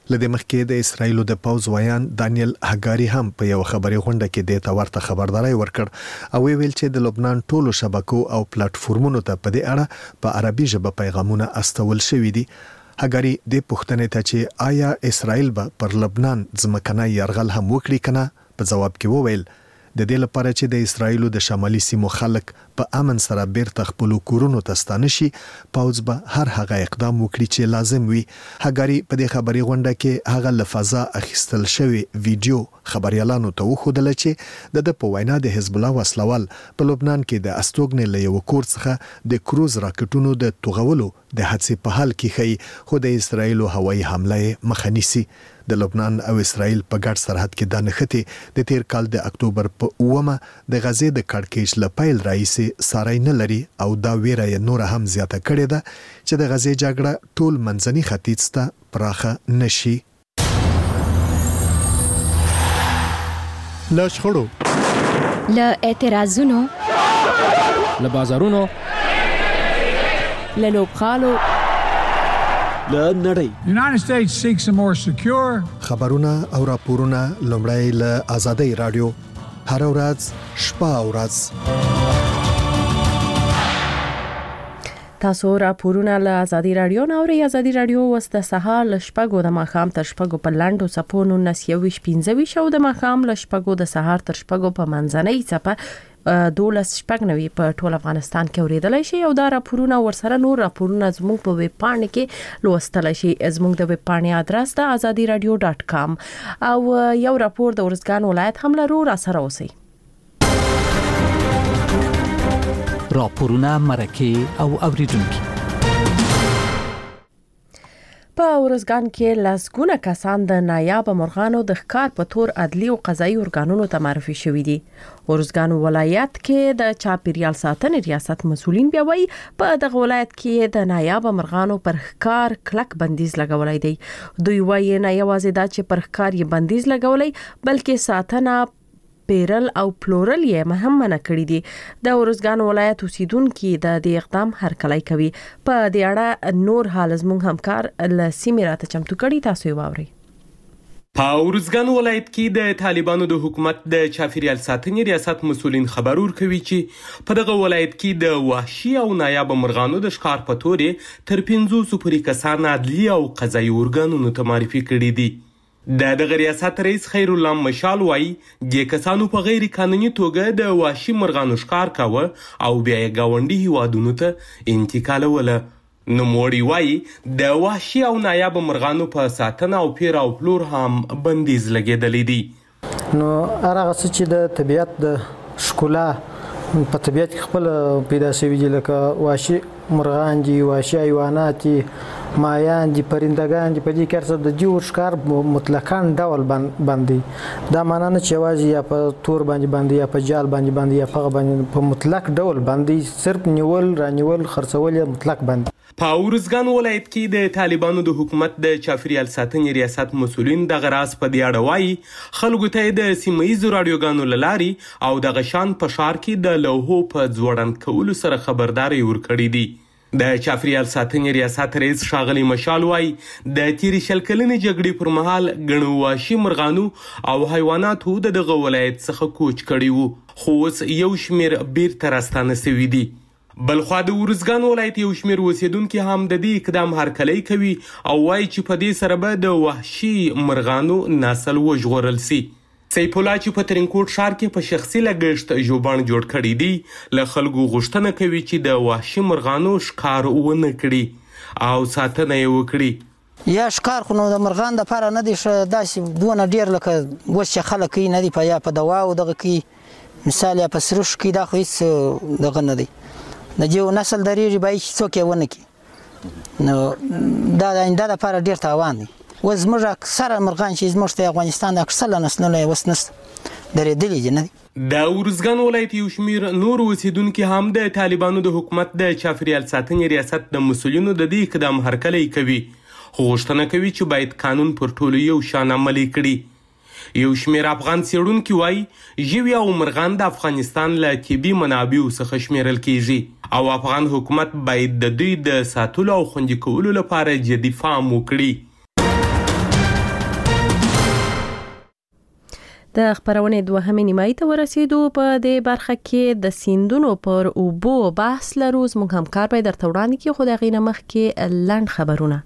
لدې مخکې د اسرایل د پوز ویان دانیل هګاری هم په یو خبري غونډه کې د تورته خبرداري ورکړ او ویل چې د لبنان ټولو شبکو او پلیټ فارمونو ته په دې اړه په عربي ژبه پیغامونه استول شوي دي. هګاری د پښتنې ته چې آیا اسرایل به پر لبنان ځمکنی یرغل هم وکړي کنه په جواب کې وویل د دې لپاره چې د اسرایل د شمالي سیمو خلک په امن سره بیرته خپل کورونو ته ستانه شي پوز به هر هغه اقدام وکړي چې لازم وي. هګاری په دې خبري غونډه کې هغه لفظا اخیستل شوی ویډیو خبريالانو ته وښودل چې د په وینا د حزب الله وسلوال په لبنان کې د استوګنې له یو کور څخه د کروز راکټونو د توغولو د حادثې په حال کې خي خو د اسرایل هوایي حمله مخه نیسي. د لبنان او اسرایل په ګډ سرحد کې د نښتې د تیر کال د اکتوبر په 9 د غزې د کړکېچ لپیل رئیس سارای نه لري او دا ویره یې نور هم زیاته کړې ده چې د غزې جګړه ټول منځني ختیځ ته پراخه نشي. له شخړو، له اعتراضونو، له بازارونو، له لوبغالو، له نړۍ. United States seeks a more secure خبرونه او راپورونه لومړی له آزادۍ رادیو هر ورځ شپه او ورځ. تاسو راپورونه له آزادۍ رادیو نه اورئ. آزادۍ رادیو اوس د سهار له شپږو د ماښام تر شپږو په لاندو څپو 19:15 او د ماښام له شپږو د سهار تر شپږو په منځنۍ څپه 12:90 په ټول افغانستان کې اوریدلای شي او دا راپورونه ورسره نور راپورونه زموږ په ویب پاڼه کې لوستلای شي. زموږ د ویب پاڼې ادرس د azadiradio.com او یو راپور د ورزګان ولایت هم لرو. را سره اوسئ. راپورونه مرکه او اوریدونکو په ورزګان کې لاسګونه کسان د نایاب مرغانو د ښکار په تور عدلي او قضایي ارګانونو ته معرفي شوي دي. ورزګان ولایت کې د چاپیریال ساتنې ریاست مسولین بیا وایي په دغه ولایت کې د نایاب مرغانو پر ښکار کلک بندیز لګولای دی. دوی وایي نه یوازې دا چې پر ښکار یې بندیز لګولای بلکې ساتنه پیرل او پلورل یې مهم نه کړی دي. د ورزګان ولایت اوسیدونکو د دې اقدام هرکلی کوي. په دې اړه نور حال زموږ همکار ل سیمه راته چمتو کړي. تاسو یې واورئ. په ورزګان ولایت کې د طالبانو د حکومت د چاپیریال ساتنې ریاست مسولین خبر ورکوي چې په دغه ولایت کې د وحشي او نایاب مرغانو د ښکار په تور تر 500 پورې کسان عدلي او قضایي ارګانونو ته معرفي کړي دي. د دغه ریاست رئیس خیر الله مشال وایي د کسانو په غیر قانوني توګه د وحشي مرغانو ښکار کاوه او بیا یې ګاونډي هیوادونو ته انتقالوله. نوموړي وایي د وحشي او نایاب مرغانو په ساتنه او پیر او پلور هم بندیز لګېدلی دي. نو هغه څه چې د طبیعت د ښکلا په طبیعت کې خپل پیدا شوي دي لکه وحشي مرغان دي، وحشي حیوانات دي، مایان دي، پرندگان دي، په دې کې هر څه د جوړ ښکار مطلقاً ډول باندې دا معنا نه چې یوازې یا په تور باندې یا په جال باندې یا په باندې په مطلق ډول باندې صرف نیول رانیول خرڅول مطلق باندې. په ورزګان ولایت کې د طالبانو د حکومت د چاپیریال ساتنې ریاست مسولین دغه راز په دې اړه وایي خلکو ته د سیمه‌ییزو راډیوګانو له لارې او دغه شان په ښار کې د لوحو په ځوړند کولو سره خبرداری ورکړي دي. د چاپیریال ساتنې ریاست رئیس ښاغلی مشال وایي د تیرې شل کلنې جګړې پر مهال ګڼو وحشي مرغانو او حیواناتو د دغه ولایت څخه کوچ کړي وو خو اوس یو شمېر بیرته راستانه سوي دي. بلخوا د ورزګان ولایت یو شمېر اوسیدونکي هم د دې اقدام هرکلی کوي او وایي چې په دې سره به د وحشي مرغانو نسل وژغورل سي. سیف الله چې په ترینکوټ ښار کې په شخصي لګښت ژوبڼ جوړ کړی دی له خلکو غوښتنه کوي چې د وحشي مرغانو ښکار ونه کړي او ساتنه یې وکړي. یا ښکار خو نو د مرغان دپاره نه دی داسې دونه ډېر لکه اوس چې خلک کوي نه دی په یا په دواو دغه کوي مثال یا په سروش کوي دا خو هېڅ دغه نه دی د جو نسل درېږي باید چې څوک یې ونه کړي نو دا د آینده دپاره ډېر تاوان دی. اوس زموږ اکثره مرغان چې زموږ د افغانستان د اکثره نسلونه یې اوس نشته درېدلي دي نه دي. د ورزګان ولایت یو شمېر نور اوسیدونکي هم د طالبانو د حکومت د چاپیریال ساتنې ریاست د مسولینو د دې اقدام هرکلی کوي خو غوښتنه کوي چې باید قانون پر ټولو یو شان عملي کړي. یو شمېر افغان څېړونکي وایي ژوي او مرغان د افغانستان له طبي منابعو څخه شمېرل کیږي او افغان حکومت باید د دوی د ساتلو او خوندي کولو لپاره جدي پام وکړي. د خبرونې دوهمې نیمایي ته ورسېدو. په دې برخه کې د سیندونو پر اوبو بحث لرو. زموږ همکار به درته وړاندې کړي، خو د هغې نه مخکې لنډ خبرونه.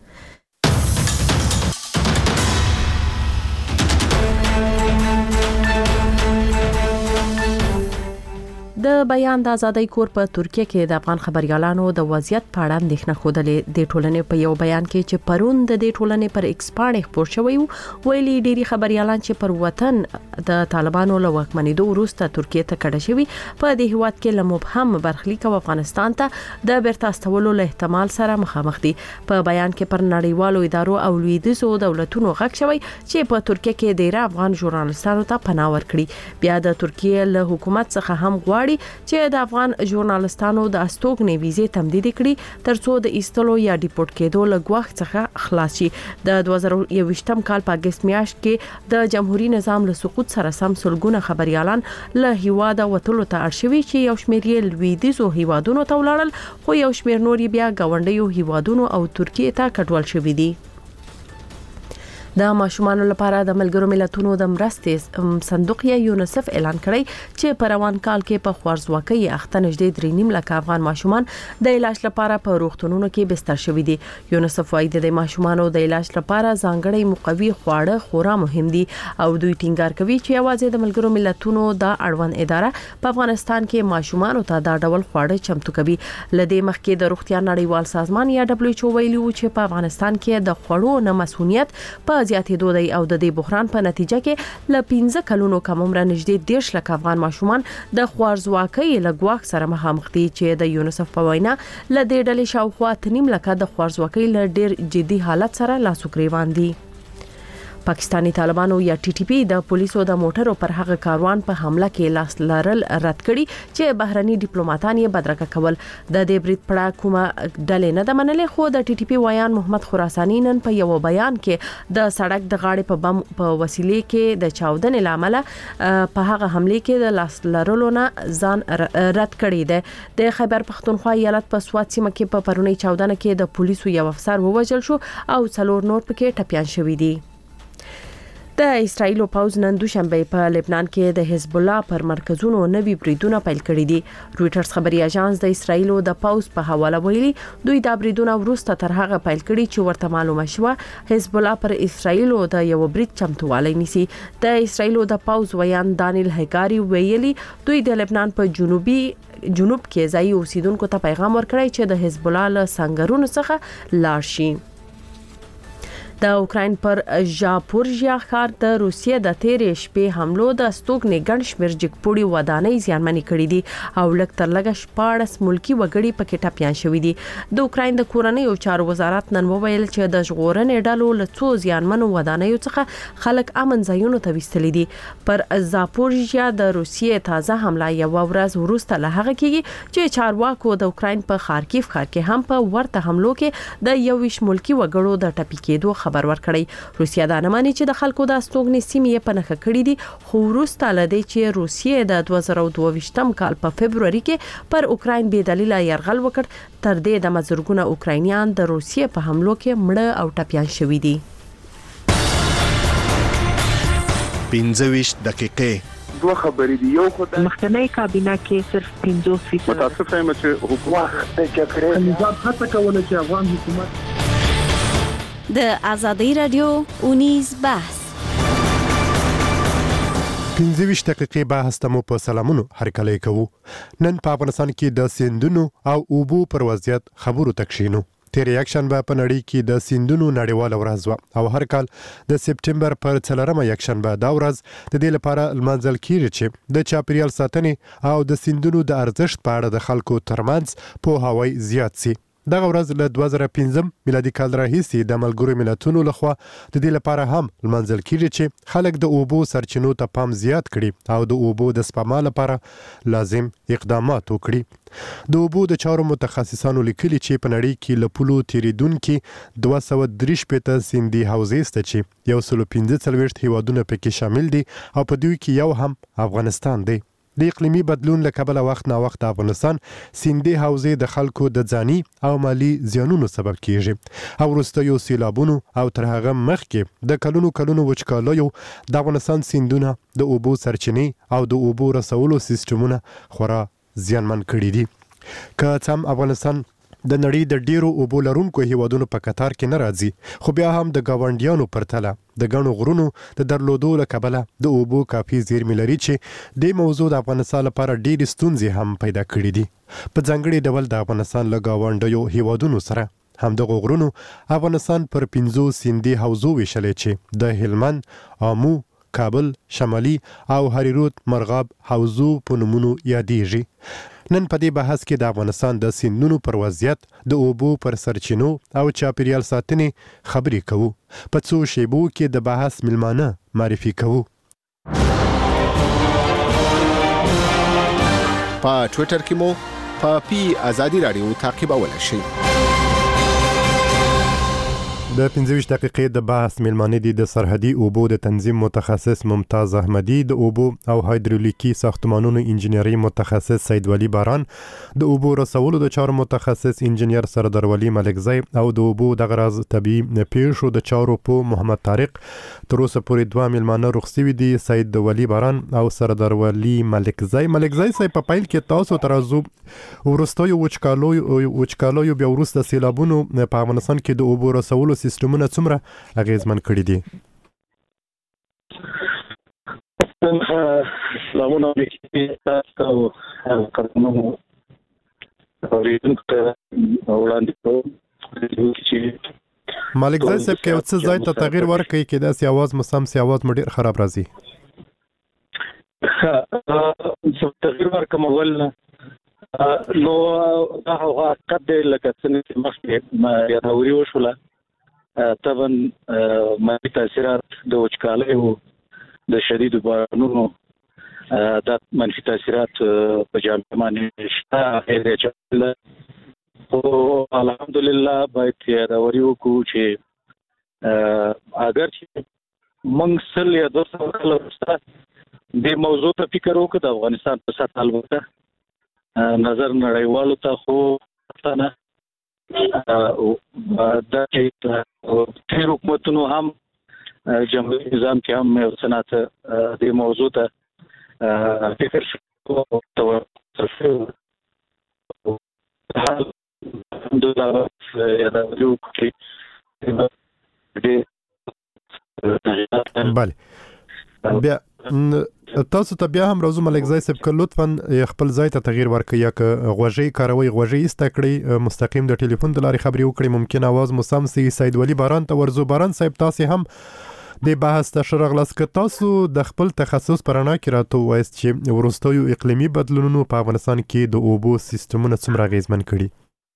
د بیان د ازادۍ کور په ترکیه کې د افغان خبريالانو د وضعیت په اړه اندېښنه خوده. د ټولنې په یو بیان کې چې پرون د دې ټولنې پر ایکس باندې خبر شوی ویلي ډيري خبريالان چې پر وطن د طالبانو له واکمنېدو وروسته ترکیه ته کډه شوی په دې هیواد کې له مبهم برخلیک او افغانستان ته د بیرته استولو له احتمال سره مخامخ دي. په بیان کې پر نړیوالو ادارو او لویدیځو دولتونو غږ شوی چې په ترکیه کې ډیر افغان ژورنالستانو ته پناه ورکړي. بیا د ترکیه له حکومت څخه هم غواړي چې د افغان ژورنالستانو د استوګنې ویزې تمدید کړي ترڅو د ایستلو یا ډیپورت کېدو له ګواښ څخه خلاص شي. د 2021م کال په اگست میاشت کې د جمهوریت نظام له سقوط سره سم سلګونه خبريالان له هیواده وټولو ته اړشوي چې یو شمېر یې لویدیځو هیوادونو ته ولاړل، خو یو شمېر نور بیا گاونډیو هیوادونو او ترکیه ته کډوال شوي دي. د ماشومانو لپاره د ملګرو ملتونو د مرستې صندوق یا یونیسف اعلان کړی چې په روان کال کې په خوارځواکۍ اخته نږدې 3.5 لک افغان ماشومان د علاج لپاره په روغتونونو کې بستر شوي دي. یونیسف وايي د ماشومانو د علاج لپاره ځانګړي مقوي خواړه خورا مهم دي او دوی ټینګار کوي چې یوازې د ملګرو ملتونو د اړوند اداره په افغانستان کې ماشومانو ته دا ډول خواړه چمتو کوي. لدې مخکې د روغتیا نړیوال سازمان یا WHO ویلي و چې په افغانستان کې د خوړو نه مسؤلیت په زیاتېدو دی او د دې بحران په نتیجه کې ل 15 کلونو کم عمر نږدې 10 لک افغان ماشومان د خوارځواکۍ له ګواښ سره مخامخ دي چې د یونیسف په وینا ل دې ډلې شاوخوا 3.5 لک د خوارځواکۍ له ډېر جدي حالت سره لاس وګریوان دي. پاکستانی طالبانو یا TTP د پولیسو د موټرو پر هغه کاروان په حمله کې لاس لرل رد کړي چې بهرني ډیپلوماټان یې بدرګه کول. د دې برید پړه کومه ډلې نه د منلې، خو د TTP ویان محمد خراسانی نن په یو بیان کې د سړک د غاړې په بم په وسیلې کې د چاودنې لامل په هغه حمله کې د لاس لرلو نه ځان رد کړی دی. د خیبر پختونخوا ایالت په سوات سیمه کې په پرونی چاودنه کې د پولیسو یو افسر ووژل شو او 4 نور پکې ټپيان شوي دي. د اسرایل پوز نن دوشنبه په لبنان کې د حزب الله پر مرکزونو نوي بریدونه پیل کړي دي. رويټرز خبري اژانس د اسرایل د پوز په حواله ویلي دوی د بریدونه وروسته تر هغه پیل کړي چې ورته معلومه شوه حزب الله پر اسرایل د یو برید چمتووالی نیسي. د اسرایل د پوز ویان دانیل هګاری ویلي دوی د لبنان په جنوب کې ځای اوسیدونکو ته پیغام ورکړی چې د حزب الله له سنگرونو څخه لاړ شي. د اوکراین پر ژاپورژیا ښار د روسیې د تیرې شپې حملو د استوګنې ګڼ شمېر جګپوړي ودانۍ زیانمنې کړې دي او لږ تر لږه 14 ملکی وګړي پکې ټپيان شوي دي. د اوکراین د کورنۍ او چارو وزارت نن وویل چې د ژغورنې ډلو له څو زیانمنو ودانیو څخه خلک امن ځایونو ته وستلي دي. پر ژاپورژیا د روسیې تازه حمله یو ورځ وروسته له هغه کېږي چې چارواکو د اوکراین په خارکیف ښار کې هم په ورته حملو کې د 21 ملکی وګړو د ټپي کېدو خبر ورکړی. روسیا دا نه ماني چې د خلکو د استوګنې سیمې په نخښه کړې دي، خو وروسته لدی چې روسیې د 2022م کال په فبرवरी کې پر اوکراین بې دلیل یرغل وکړ. تر دې د مزرګونه اوکراینیان د روسیې په حملو کې مړه او ټپيان شوي دي. 25 دقیقې دوه خبرې دي. یو خدای مخکنی کابینه کې صرف 50% متاسفه یم چې حکومت د جګړې نظام هڅه کوله چې افغان حکومت د ازادي رادیو اونیز بحث 25 دقیقې بحث ته مو په سلامونو هرکلی کوو. نن په افغانستان کې د سیندونو او اوبو پر وضعیت خبرو تکشینو. تیر یک شنبه په نړۍ کې د سیندونو نړیواله ورځ وه او هر کال د سپټمبر پر 4مه یک شنبه دا ورځ د دې لپاره لمانځل کیږي چې د چاپیریال ساتنې او د سیندونو د ارزښت په اړه د خلکو ترمنځ پوهاوی زیات سي. دغه ورځ له 2015 میلادي کال راهیسې د ملګرو ملتونو لخوا د دې لپاره هم لمانځل کیږي چې خلک د اوبو سرچینو ته پام زیات کړي او د اوبو د سپما لپاره لازم اقدامات وکړي. د اوبو د چارو متخصصانو لیکلي چې په نړۍ کې له پولو تیریدونکي 243 سیندي حوزې شته چې 145 هیوادونه پکې شامل دي او په دوی کې یو هم افغانستان دی. د اقلیمي بدلون له کبله وخت نا وخت افغانستان سیندي حوزې د خلکو د ځاني او مالی زیانونو سبب کیږي او وروستیو سیلابونو او تر هغه مخکې د کلونو وچکالیو د افغانستان سیندونه د اوبو سرچینې او د اوبو رسولو سیستمونه خورا زیانمن کړي دي. که څم افغانستان د نړۍ د ډیرو اوبو لرونکو هیوادونو په قطار کې نه راځي، خو بیا هم د ګاونډیانو پرتله د ګڼو غرونو د درلودو له کبله د اوبو کافي زیرمې لري چې د موضوع د افغانستان لپاره ډېرې ستونزې هم پیدا کړي دي. په ځانګړي ډول د افغانستان له ګاونډیو هیوادونو سره همدغه غرونو افغانستان پر 5 سیندي حوزو ویشلی چې د هلمند، آمو، کابل، شمالي او هریرود مرغاب حوزو په نومونو یادېږي. نن په دې بحث کې د افغانستان د سیندونو پر وضعیت، د اوبو پر سرچینو او چاپیریال ساتنې خبرې کوو. په څو شیبو کې د بحث ملمانه معرفي کوو. په ټویټر کې مو په پی آزادي رادیو تعقیبولی شئ. د 15 دقیقې د بحث ملمانه دي د سرحدي اوبو د تنظیم متخصص ممتاز احمدي، د اوبو او هایدرولیکي ساختمانونو انجینری متخصص سید ولی باران، د اوبو رسولو د چارو متخصص انجینر سردار ولی ملکزی او د اوبو د غراز طبيعي پیښو د چارو په محمد طارق. تر اوسه پورې دوه ملمانه رخصوي دي، سید ولی باران او سردار ولی ملکزی. ملکزی صاحب په پیل کې تاسو ترازو ورستیو وچکالیو بیا وروسته سیلابونو په افغانستان کې د اوبو رسولو سیستمونه څومره اغیزمن کړي دي؟ سلامونه علیکم تاسو او قدمونو اوریدونکو ته وړاندې کوم. ملکزی صاحب که یو څه ځای ته تغییر ورکړي کې داسې اواز مو سم سي اواز مو ډېر خراب راځي. تغییر ورکړم اول نو دا هغه حقیقت دی لکه څنګه چې مخکې یادوري وشوله. طبعا منفي تاثیرات د وچکالیو د شدیدو بارانونو دا منفي تاثیرات په جامعه باندې شته. خو الحمدلله باید یادوري وکړو چې اگر چې موږ سل یا 200 کاله وروسته دې موضوع ته فکر وکړو د افغانستان په سطح البته نظر نړیوالو ته خو پته نه دا چې تیر حکومتونو هم جمهوریت نظام کې هم یو سنات دې موضوع ته فکر شو الحمدلله یادوري وکړي. بله بیا تاسو ته بیا هم راځو ملکزی صاحب که لطفا خپل ځای ته تغییر ورکړئ یا که غوږۍ کاروئ غوږۍ ایسته کړئ مستقیم د ټلیفون د لارې خبرې وکړئ ممکن اواز مو سم سي. سید ولی باران ته ورځو. باران صاحب تاسو هم د بحث ته ښه راغلاست. که تاسو د خپل تخصص په رڼا کې راته ووایاست چې وروستیو اقلیمي بدلونونو په افغانستان کې د اوبو سیستمونه څومره اغېزمن کړي؟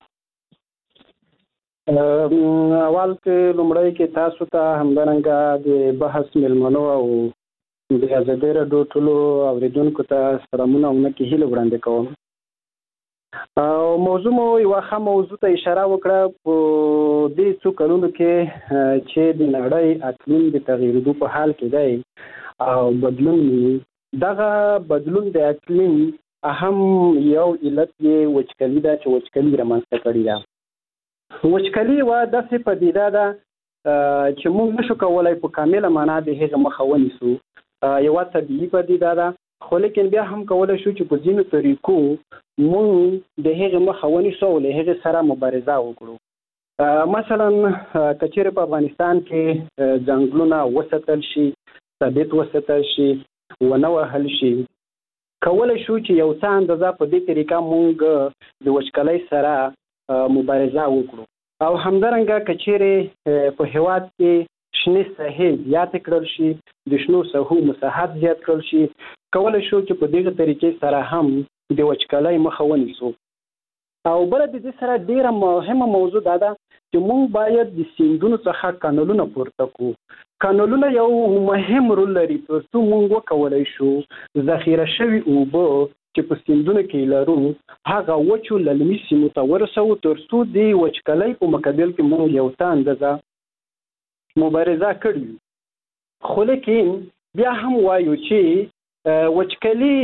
اول کې لومړی کې تاسو ته همدارنګه د بحث ملمنو او د آزادۍ راډیو ټولو اوریدونکو ته سلامونه او نیکې هیلې وړاندې کوم. او موضوع مو یوه ښه موضوع ته اشاره وکړه په دې څو کلونو کې چې د نړۍ اقلیم د تغییرېدو په حال کې دی او بدلون دغه بدلون د اقلیم اهم یو علت یې وچکالي ده چې وچکالي رامنځته کړې ده. وچکالي یوه داسې پدیده ده چې موږ نشو کولی په کامله معنا د هغې مخه ونیسو. یوه طبیعي پدیده ده خو لیکن بیا هم کولی شو چې په ځینو طریقو موږ د هغې مخه ونیسو او له هغې سره مبارزه وکړو. مثلا که چیرې په افغانستان کې ځنګلونه وساتل شي، ثابت وساتل شي، ونه وهل شي، کولی شو چې یو څه اندازه په دې طریقه موږ د وچکالۍ سره مبارزه وکړو. او همدارنګه که چیرې په هیواد کې شنې ساحې زیات کړل شي، د شنو ساحو مساحت زیات کړل شي، کولی شو چې په دغه طریقې سره هم د وچکالۍ مخه ونیسو. او بله د دې سره ډیره مهمه موضوع دا ده چې موږ باید د سیندونو څخه کانالونه پورته کړو. کانالونه یو مهم رول لري تر څو موږ وکولی شو ذخیره شوي اوبه چې په سیندونو کې لرو هغه وچو للمي سیمو ته ورسوو تر څو د وچکالۍ په مقابل کې موږ یو څه اندازه مبارزه کړي. خو لیکن بیا هم وایو چې وچکالي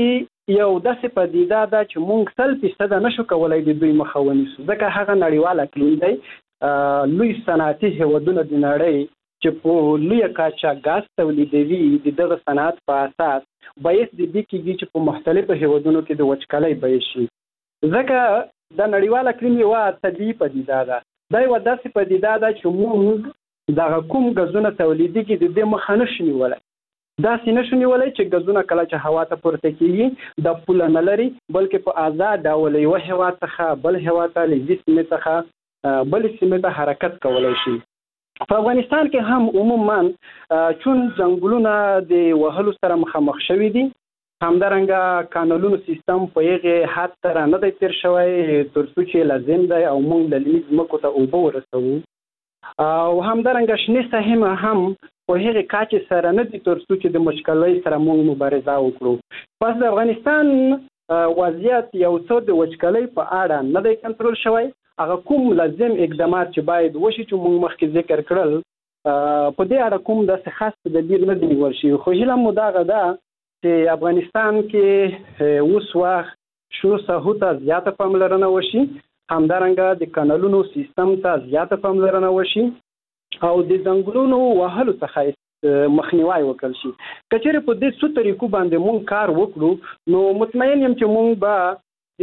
یو داسې پدیده ده چې موږ 100% نشو کولای د دوی مخه ونیسو، ځکه هغه نړیوال اقلیم دی. لوی صنعتي هیوادونه د نړۍ چې په لویه کچه ګاز تولیدوي د دغه صنعت په اساس باید د دې کېږي چې په مختلفو هیوادونو کې د وچکالۍ بیه شي، ځکه د نړیوال اقلیم یوه طبیعي پدیده ده. دا یوه داسې پدیده ده چې موږ دغه کوم ګازونه تولیدېږي د دې مخه نشو نیولی. داسې نشو نیولی چې ګازونه کله چې هوا ته پورته کېږي دا پوله نه لري، بلکې په آزاد ډول یوه هېواد څخه بل هېواد ته له یوې سیمې څخه بلې سیمې ته حرکت کولی شي. په افغانستان کې هم عموما چون ځنګلونه د وهلو سره مخامخ شوي دي، همدارنګه کانالونو سیستم په هغې حد ته را نه دی تېر شوی تر څو چې لازم دی او موږ له لویې ځمکو ته اوبه ورسوو، او همدارنګه شنې ساحې هم په هغې کچې سره نه دي تر څو چې د وچکالۍ سره موږ مبارزه وکړو. پس د افغانستان وضعیت یو څه د وچکالۍ په اړه نه دی کنټرول شوی. هغه کوم لازم اقدامات چې باید وشي چې موږ مخکې ذکر کړل په دې اړه کوم داسې خاص تدابیر نه دي نیول شوي، خو هیله مو دغه ده چې افغانستان کې اوس وخت شنو ساحو ته زیاته پاملرنه وشي، همدارنګه د کانالونو سیستم ته زیاته پاملرنه وشي او د ځنګلونو وهلو څخه مخنیوی وکړل شي. که چېرې په دې څو طریقو باندې موږ کار وکړو نو مطمئن یم چې موږ به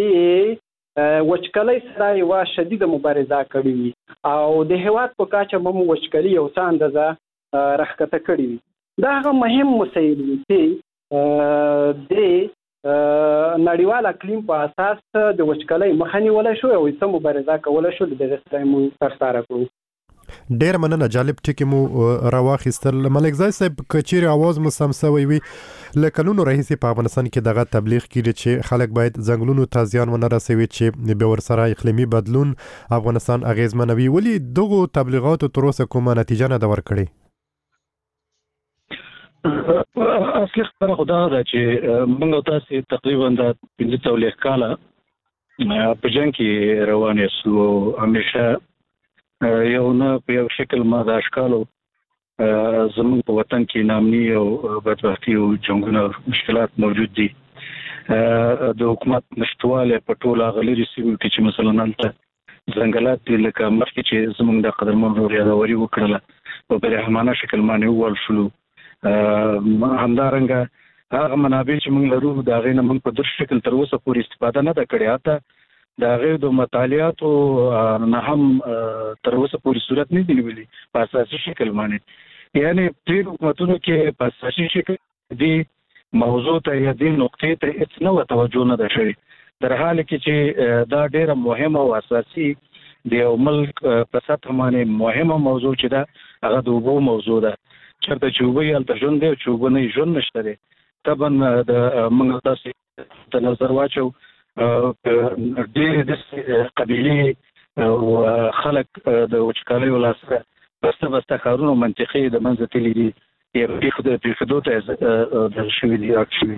د وچکالۍ سره یوه شدیده مبارزه کړې وي او د هېواد په کچه به مو وچکالي یو څه اندازه راښکته کړې وي. دا هغه مهم مسایل دي چې د نړیوال اقلیم په اساس د وچکالۍ مخه نیولی شو او څه مبارزه کولی شو د دغې سره یې موږ ترسره کړو. ډیر مننه، جالب ټکی مو راواخیستل. ملک زای صاحب کچیر आवाज مو سم سوی وي لکه نو رئیس په افغانستان کې دغه تبلیغ کړي چې خلک باید ځنګلونو ته زیان ونه رسوي چې به ورسره اقلیمي بدلون افغانستان اغیزمنوي، ولی دغه تبلیغات تر اوسه کومه نتیجه نه ده ورکړې؟ اصلي خبره خو دا ده چې موږ تاسې تقریبا د 15 کاله په جنګ کې روان یو همیشه یو نه په یو شکل ما د اشکالو زموږ په وطن کې نامني او بدبختي او جنګونه مشکلات موجود دي. د حکومت نشتواله په ټوله غلري سیمو کې چې مثلا هلته ځنګلات دي لکه مخکې چې زموږ د قدرمن ورور یادوري وکړله په برهمانه شکل باندې ووال شلو، همدارنګه هغه منابع چې موږ لرو د هغې نه موږ په دغه شکل تر اوسه پورې استفاده نه ده کړې، حتی د هغې د مطالعاتو نه هم تر اوسه پورې صورت نه دی نیولي په اساسي شکل باندې. یعنې ډېر حکومتونو کې په اساسي شکل دې موضوع ته یا دې نقطې ته هېڅ نه توجه نه ده شوې، در حال کې چې دا ډېره مهمه او اساسي د یو ملک په سطح باندې مهمه موضوع چې ده هغه د اوبو موضوع ده. چېرته چې اوبه یې هلته ژوند دی او چې اوبه نه یې ژوند نشته دی. طبعا موږ تاسې ته نظر واچو ډېرې داسې قبیلې او خلک د وچکالۍ ولاسره بسته ښارونو منطقې د منځه تللي دي یا پرېښودو ته دغه شوي دي راک شوي.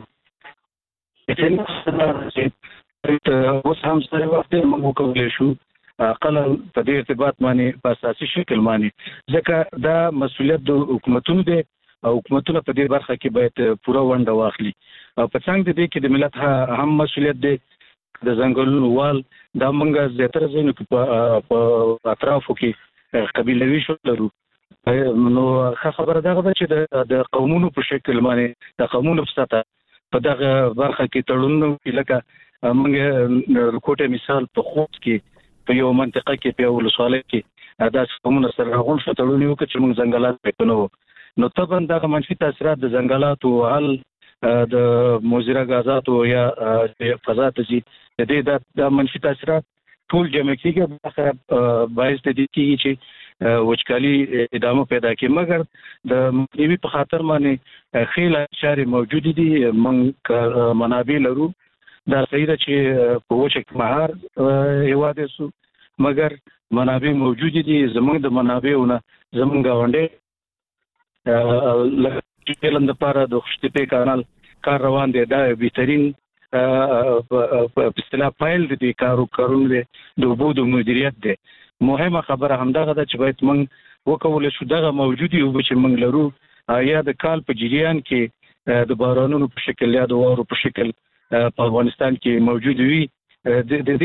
اوس هم سره وخت موږ وکولی شو اقلا په دې ارتباط باندې په اساسي شکل باندې، ځکه دا مسؤلیت د حکومتونو دی او حکومتونه په دې برخه کې باید پوره ونډه واخلي او په څنګ د دې کې د ملت هم مسؤلیت دی. د ځنګلونو وال دا موږ زیاتره ځایونو کې په اطرافو کې قبیلوي شکل لرو، نو ښه خبره دغه ده چې د قومونو په شکل باندې د قومونو په سطحه په دغه برخه کې تړونونه وکړي. لکه موږ کوټه مثال په خوست کې په یو منطقه کې په یو ولسوالۍ کې داسې قومونه سره راغونډ شو تړون وکړ چې موږ ځنګلات پرې کړو، نو طبعا دغه منفي تاثیرات د ځنګلاتو حل د مضره غازاتو یا فضا ته ځي، د دې د منفي تاثیرات ټول جمع کېږي باعث د دې کېږي چې وچکالي ادامه پیدا کړي. مګر د مخنیوي په خاطر باندې ښې لارې چارې موجودې دي، موږ منابع لرو. دا صحیح ده چې په وچه کې مهار هېواد یې مګر منابع موجودې دي. زموږ د منابعو نه زموږ ګاونډی فلم دپاره د خوشتپې کانال کار روان دی، دا بهترین په اصطلاح فایل دی کارونه دی د اوبو د مدیریت دی. مهمه خبره همدغه ده چې باید موږ وکولی شو دغه موجودي اوبه چې موږ لرو یا د کال په جریان کې د بارانونو په شکل یا د واورو په شکل په افغانستان کې موجود وي د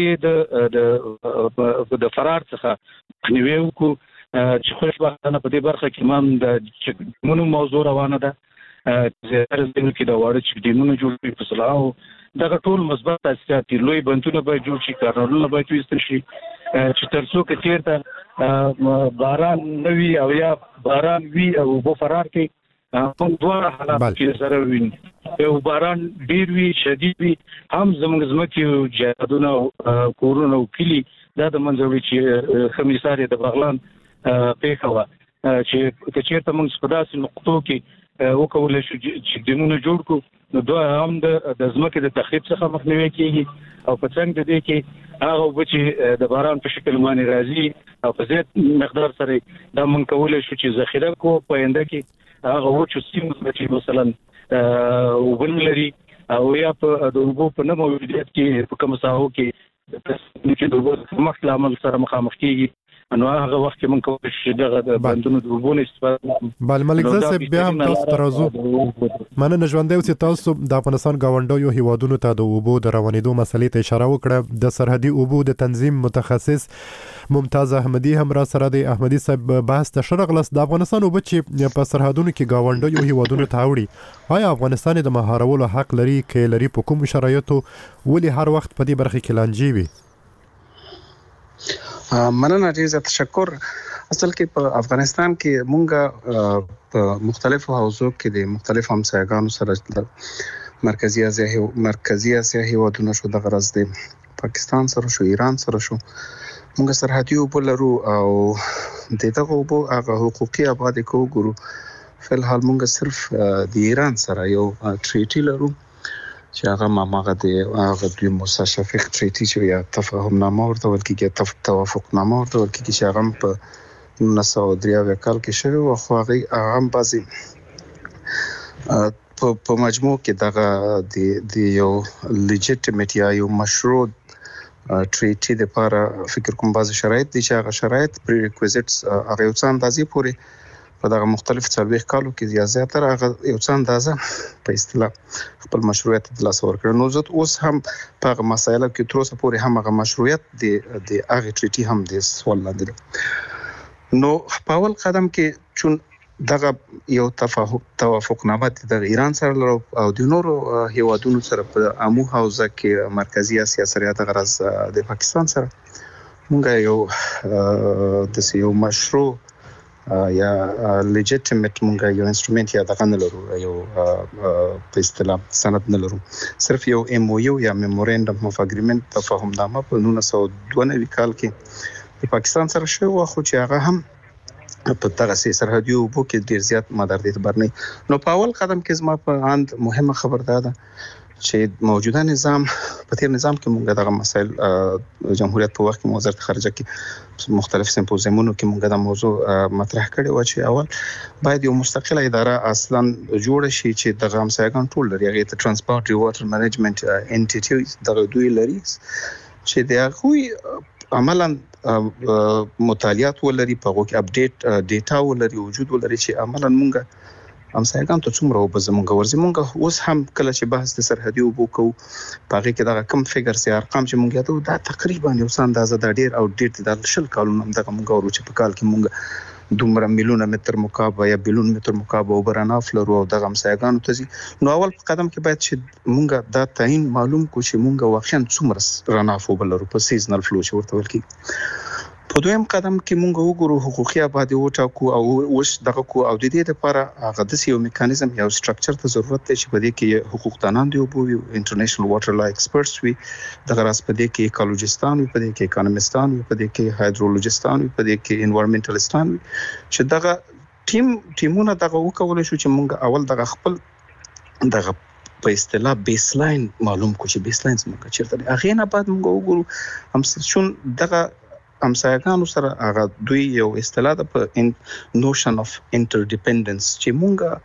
دې د فرار څخه نیوي کو چې خوشبختانه په دې برخه کې مام د مونږ موضوع روانه ده زیاتره ځینو کې د واړه چې ډیمونو جوړ کړي په صلاح دغه ټول مثبت تاثیرات لوی بندونه باید جوړ شي کارونه باید وستل شي چې ترڅو کې چیرته باران نوي او یا باران وی او په فرار کې په دوه حالات کې سره ویني یو باران ډیر وی شدید وی هم زموږ کې جهادونه کورونه او کلی دا د منځوي چې خمیساري د بغلان پیښه چې چیرته موږ په داسې نقطو کې وکولای شو چې دمونه جوړ کو نو دوه هم د ځمکې د تخریب څخه مخنیوي کیږي او په څنګه د دې کې هغه چې د باران په شکل باندې راځي او په زیات مقدار سره دا موږ کولای شو چې ذخیره کو پاینده کې هغه وچو سیمه چې مثلا وبلري او یا په د اوبو په نه موجودیت کې په کوم ساحو کې چې د اوبو مخ عمل سره مخامخ کیږي نو هغه وخت کې موږ کولی شو دغه د بندونو د اوبو استفاده بل ملک زه بیا هم تاسو ترازو مننه ژوندۍ اوسئ تاسو د افغانستان گاونډیو هیوادونو ته د اوبو د روانېدو مسلې ته اشاره وکړه د سرحدي اوبو د تنظیم متخصص ممتاز احمدي هم را سره د احمدي صاحب بحث ته شرغلس د افغانستان اوبه چې په سرحدونو کې گاونډیو هیوادونو ته وړي آیا افغانستان د مهارولو حق لري کې لري په کوم شرایطو ولې هر وخت په دې برخه کې لانجې وي مننه ډیر زیات تشکر اصل کې په افغانستان کې مونږه په مختلفو حوزو کې د مختلفو همسایګانو سره مرکزی اسیا هیوادونو شو د غرض د پاکستان سره شو ایران سره شو مونږ سرحدي اوبه لرو او دغه اوبه هغه حقوقي آبادی کو ګورو فلحال مونږ صرف د ایران سره یو ټریټي لرو چې هغه ماغه د دوی مستشفق ټریټي چې یا تفاهم نامه ورته ویل کېږي توافق نامه ورته ویل کېږي چې هغه په 1993 کال کې شوی او خو هغه هم بعضي په مجموع کې دغه د یو لیجیټیمیټ یا یو مشروع ټریټي د لپاره فکر کوم بعضي شرایط دي چې هغه شرایط پری ریکویزټس هغه یو څه اندازې پورې په دغه مختلف څلويخ کالو کې یا زیاتره هغه یو څه اندازه په اصطلاح خپل مشروعیت د لاس ورکړ نو زه اوس هم په هغه مسایلو کې تر اوسه پورې هم هغه مشروعیت د هغه ټریټي هم د سوال لاندې نو په اول قدم کې چون دغه یو توافق نامه د ایران سره لرو او د نورو هیوادونو سره په عمو حوزه کې مرکزی اسیا سره د غرض د پاکستان سره مونږ یو مشروع یا لیجیټیمیټ مونږ یو انسټرومنت یا دغه نه لرو یو په اصطلاح سند نه لرو صرف یو ام او یو یا میمورندم اف اګریمنت تفاهم نامه په 1992 کال کې د پاکستان سره شوی و خو چې هغه هم په دغه سرحدي اوبو کې ډیر زیات مدار دي خبر نه نو په اول قدم کې زما په اند مهمه خبر ده چې موجوده نظام په تیر نظام کې موږ دغه مسائل جمهوریت په وخت کې وزارت خارجه کې مختلف سمپوزیمونو کې موږ د موضوع مطرح کړی و چې اول باید یو مستقله اداره اصلا جوړ شي چې د همسایګان ټول لري هغه ته ترانسپورت واټر مینجمنت انټیټي دغه دوی لري چې د هغه عملاً مطالعات ولري په وګ اپډیټ ډیټا ولري وجود ولري چې عملاً موږ همسایګان ته څومره وب زمونږ ورزي مونږ اوس هم کله چې بحث د سرحدي اوبو کوو پاره کې دا کم فګر سي ارقام چې مونږ یادو دا تقریبا یو څه اندازه د ډیر او ډیر د شل کالونو هم دغه مونږ ورو چې په کال کې مونږ دومره میلیونه متر مکعب یا بیلون متر مکعب او براناف لرو او دغه همسایګانو ته نو اول قدم کې باید چې مونږ دا تعین معلوم کو چې مونږ واقعا څومره راناف وبلرو په سیزنل فلو چې ورته ولکې په دویم قدم کې مونږ وګورو حقوقي آبادی وټاکو او وش دغه کو او د دې لپاره هغه د یو میکانیزم یا سټرکچر ته ضرورت دی چې په دې کې حقوق دانان دی او انټرنیشنل واټر لا ایکسپرټس وي دغه راس په دې کې ایکولوژیستان وي په دې کې اکونومیستان وي په دې کې هایدرولوژیستان وي په دې کې انوایرنمنټالیستان وي چې دغه ټیمونه دغه وکول شو چې مونږ اول دغه خپل دغه په اصطلاح بیس لاین معلوم کو چې بیس لاین څنګه چیرته هغه نه بعد مونږ وګورو هم چون دغه همسایګانو سره هغه دوی یو اصطلاح ده په نوشن اف انټر ډیپندنس چې مونږ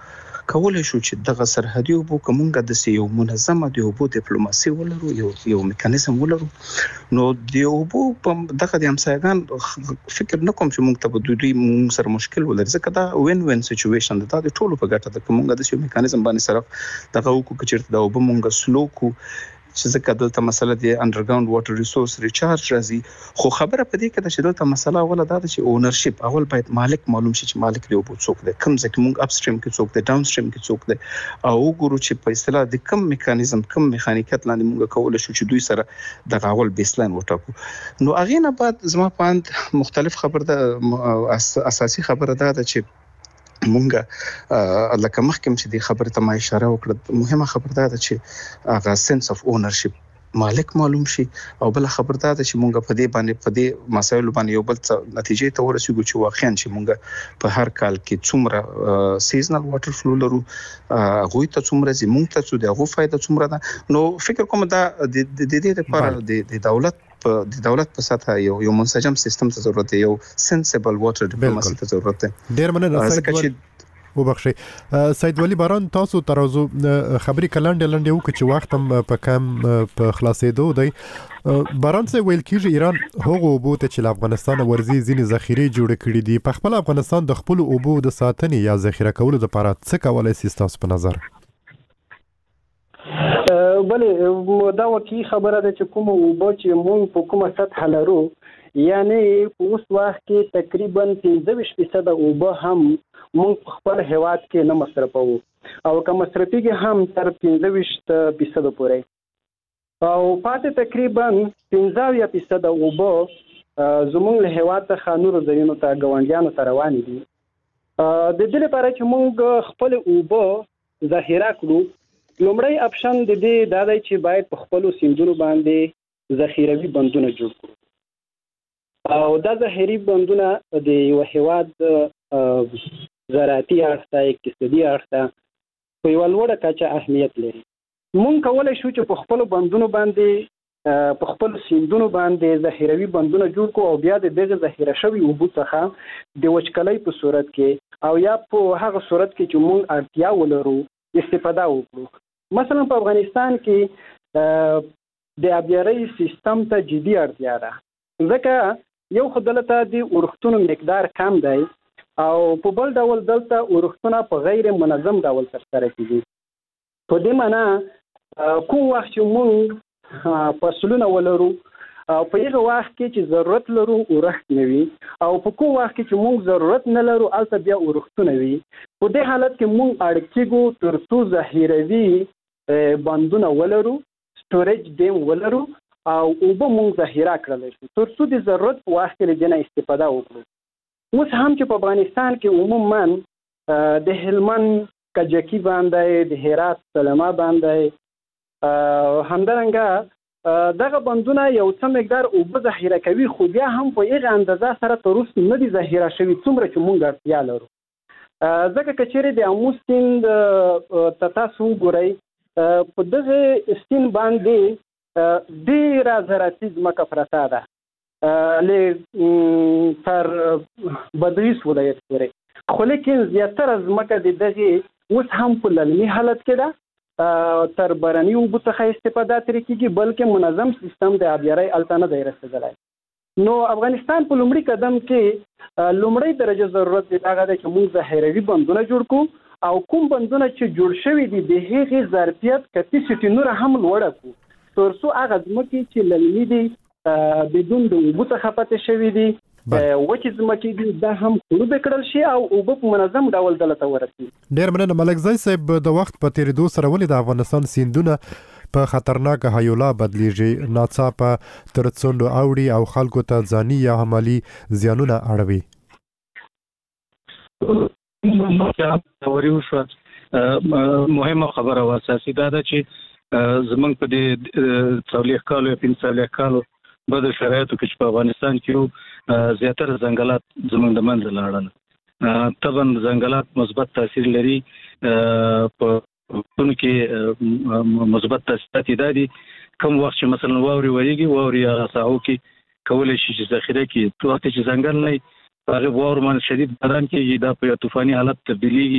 کولای شو چې دغه سرحدي اوبو کومګه د یو منظمه د اوبو ډیپلوماسي ولرو یو میکانیزم ولرو نو د اوبو په دغه د همسایګان فکر نکوم چې موږ ته په دوی سره مشکل ولري ځکه دا وین وین سچويشن ده د ټولو په ګټه ده کومګه د یو میکانیزم باندې سره دغه وکړو چې د اوبو موږ سلو کو چې ځکه دلته مسله د انډرګراوند واټر ریسورس ریچارج راځي خو خبره پدې کې ده چې دلته مسله اوله دا ده چې اونرشپ اول باید مالک معلوم شي چې مالک دی او څوک دی کوم ځکه موږ اپ سټریم کې څوک دی ډاون سټریم کې څوک دی او ګورو چې په اصطلاح د کوم میکانیزم کوم میخانیکت لاندې موږ کولای شو چې دوی سره د اول بیسلاین وټاکو نو اغه نه بعد زما پاند مختلف خبر ده اساسي خبره ده چې مونږه لکه مخکې چې د خبره ته ما اشاره وکړه مهمه خبره ده چې هغه سنس اف اونرشپ مالک معلوم شي او بل خبره ده چې مونږ په دې مسایلو باندې یو بل نتیجې ته ورسېږو چې واقعا چې مونږ په هر کال کې څومره سیزنل واټر فلو لرو هغه ته څومره زی مونږ ته څه د هغه فائدہ څومره ده نو فکر کوم دا د دې لپاره د دولت په سطح یو منسجم سیستم ته ضرورت دی یو سنسیبل واټر ډیپلوماسي ته ضرورت دی ډیر مننه وبخښئ سید ولی باران تاسو ترازو خبري کلاندې یو چې وخت هم په کم په خلاصېدو دی باران څه ویل کیږي ایران هغه اوبو ته چې افغانستان ورزي ځینې ذخیره جوړ کړي دي په خپل افغانستان د خپل اوبو د ساتنې یا ذخیره کولو لپاره څه کولای شي تاسو په نظر بلې دا وکی خبره ده چې کوم اوبو چې مونږ په کومه سطح لرو یعنی په اوس وخت کې تقریبا 15% اوبه هم مونږ خپل هیواد کې نه مصرفوو او که مصرفيږي هم تر 15% پورې او پاتې تقریبا 15% اوبه زموږ له هیواد څخه نور ځایونو ته ګاونډیانو ته روان دي د دې لپاره چې مونږ خپل اوبه ذخیره کړو لومړی اپشن د دې دا دی چې باید په خپل سیندونو باندې ذخیروي بندونه جوړ کړو او دا ذخیروي بندونه د یو هیواد زراعتي اړخ اقتصادي اړخ په یو لوړه کچه اهمیت لري مونږ کولای شو چې په خپل بندونو باندې په خپل سیندونو باندې ذخیروي بندونه جوړ کړو او بیا د دغه ذخیره شوی اوبو څخه د وچکلۍ په صورت کې او یا په هغه صورت کې چې مونږ اړتیا ولرو استفاده وکړو مثلا په افغانستان کې د ابياري سیستم ته جدي اړتیا ده ځکه یو خدلته د اورښتونو مقدار کم دی او په بل ډول دلته اورښتونه په غیر منظم ډول ترسره کیږي په دې معنی کوم وخت چې موږ فصلونه ولرو او په هغه وخت کې چې ضرورت لرو اورښت نه وي او په کوم وخت کې چې موږ ضرورت نه لرو البته بیا اورښتونه وي په دې حالت کې موږ اړتیږو ترڅو ذخیروي بندونه ولرو سټوریج ډیم ولرو او اوبه موږ ذخیره کړل شي ترڅو د ضرورت په وخت کې لږه استفاده وکړو اوس هم چې په افغانستان کې عموما د هلمند کجکی باندې د هرات سلمہ باندې همدارنګه دغه بندونه یو څه مقدار اوبه ذخیره کوي خو بیا هم په هغه اندازه سره تر اوسه نه دي ذخیره شوي څومره چې موږ اړتیا لرو ځکه کچېرې د امو سیند تاسو ګورئ په دغه سیند باندې ډېره زراعتي ځمکه پرته ده تر بادغیس ولایت پورې خو لیکن زیاتره ځمکه د دغه اوس هم په للمي حالت کې ده تر باراني اوبو څخه استفاده ترې کېږي بلکې منظم سیستم د آبیارۍ هلته نه دی رسېدلی نو افغانستان په لومړي قدم کې لومړی درجه ضرورت دی هغه دی چې موږ ذخیروي بندونه جوړ کړو او کوم بندونه چې جوړ شوي دي د هغې ظرفیت کپیسټي نوره هم لوړه کړو ترڅو هغه ځمکې چې للمي دي بدون د اوبو څخه پاتې شوي دي وچې ځمکې دي دا هم خړوبې کړل شي او اوبه په منظم ډول دلته ورسېږي ډېر مننه ملکزی صاحب د وخت په تېرېدو سره ولې د افغانستان سیندونه په خطرناک هیولا بدلیږي ناڅاپه تر څنډو اوړي او خلکو ته ځاني یا عملی زیانونه اړوي مهمه خبره او اساسي دا ده چې زمونږ په دې 40 کالو یا 45 کالو بعد شرایطو کې په افغانستان کې زیاتره ځنګلات زمونږ د منځ لاړل طبعا ځنګلات مثبت تاثیر لري په ټول کې مثبت تاثیرات دي کوم وخت چې مثلا واوري وریږي یا ساحو کې کولای شي چې ذخیره کې په وخت چې ځنګل نه هغه واور من شدید باران کېږي دا په طوفاني حالت تبدیلېږي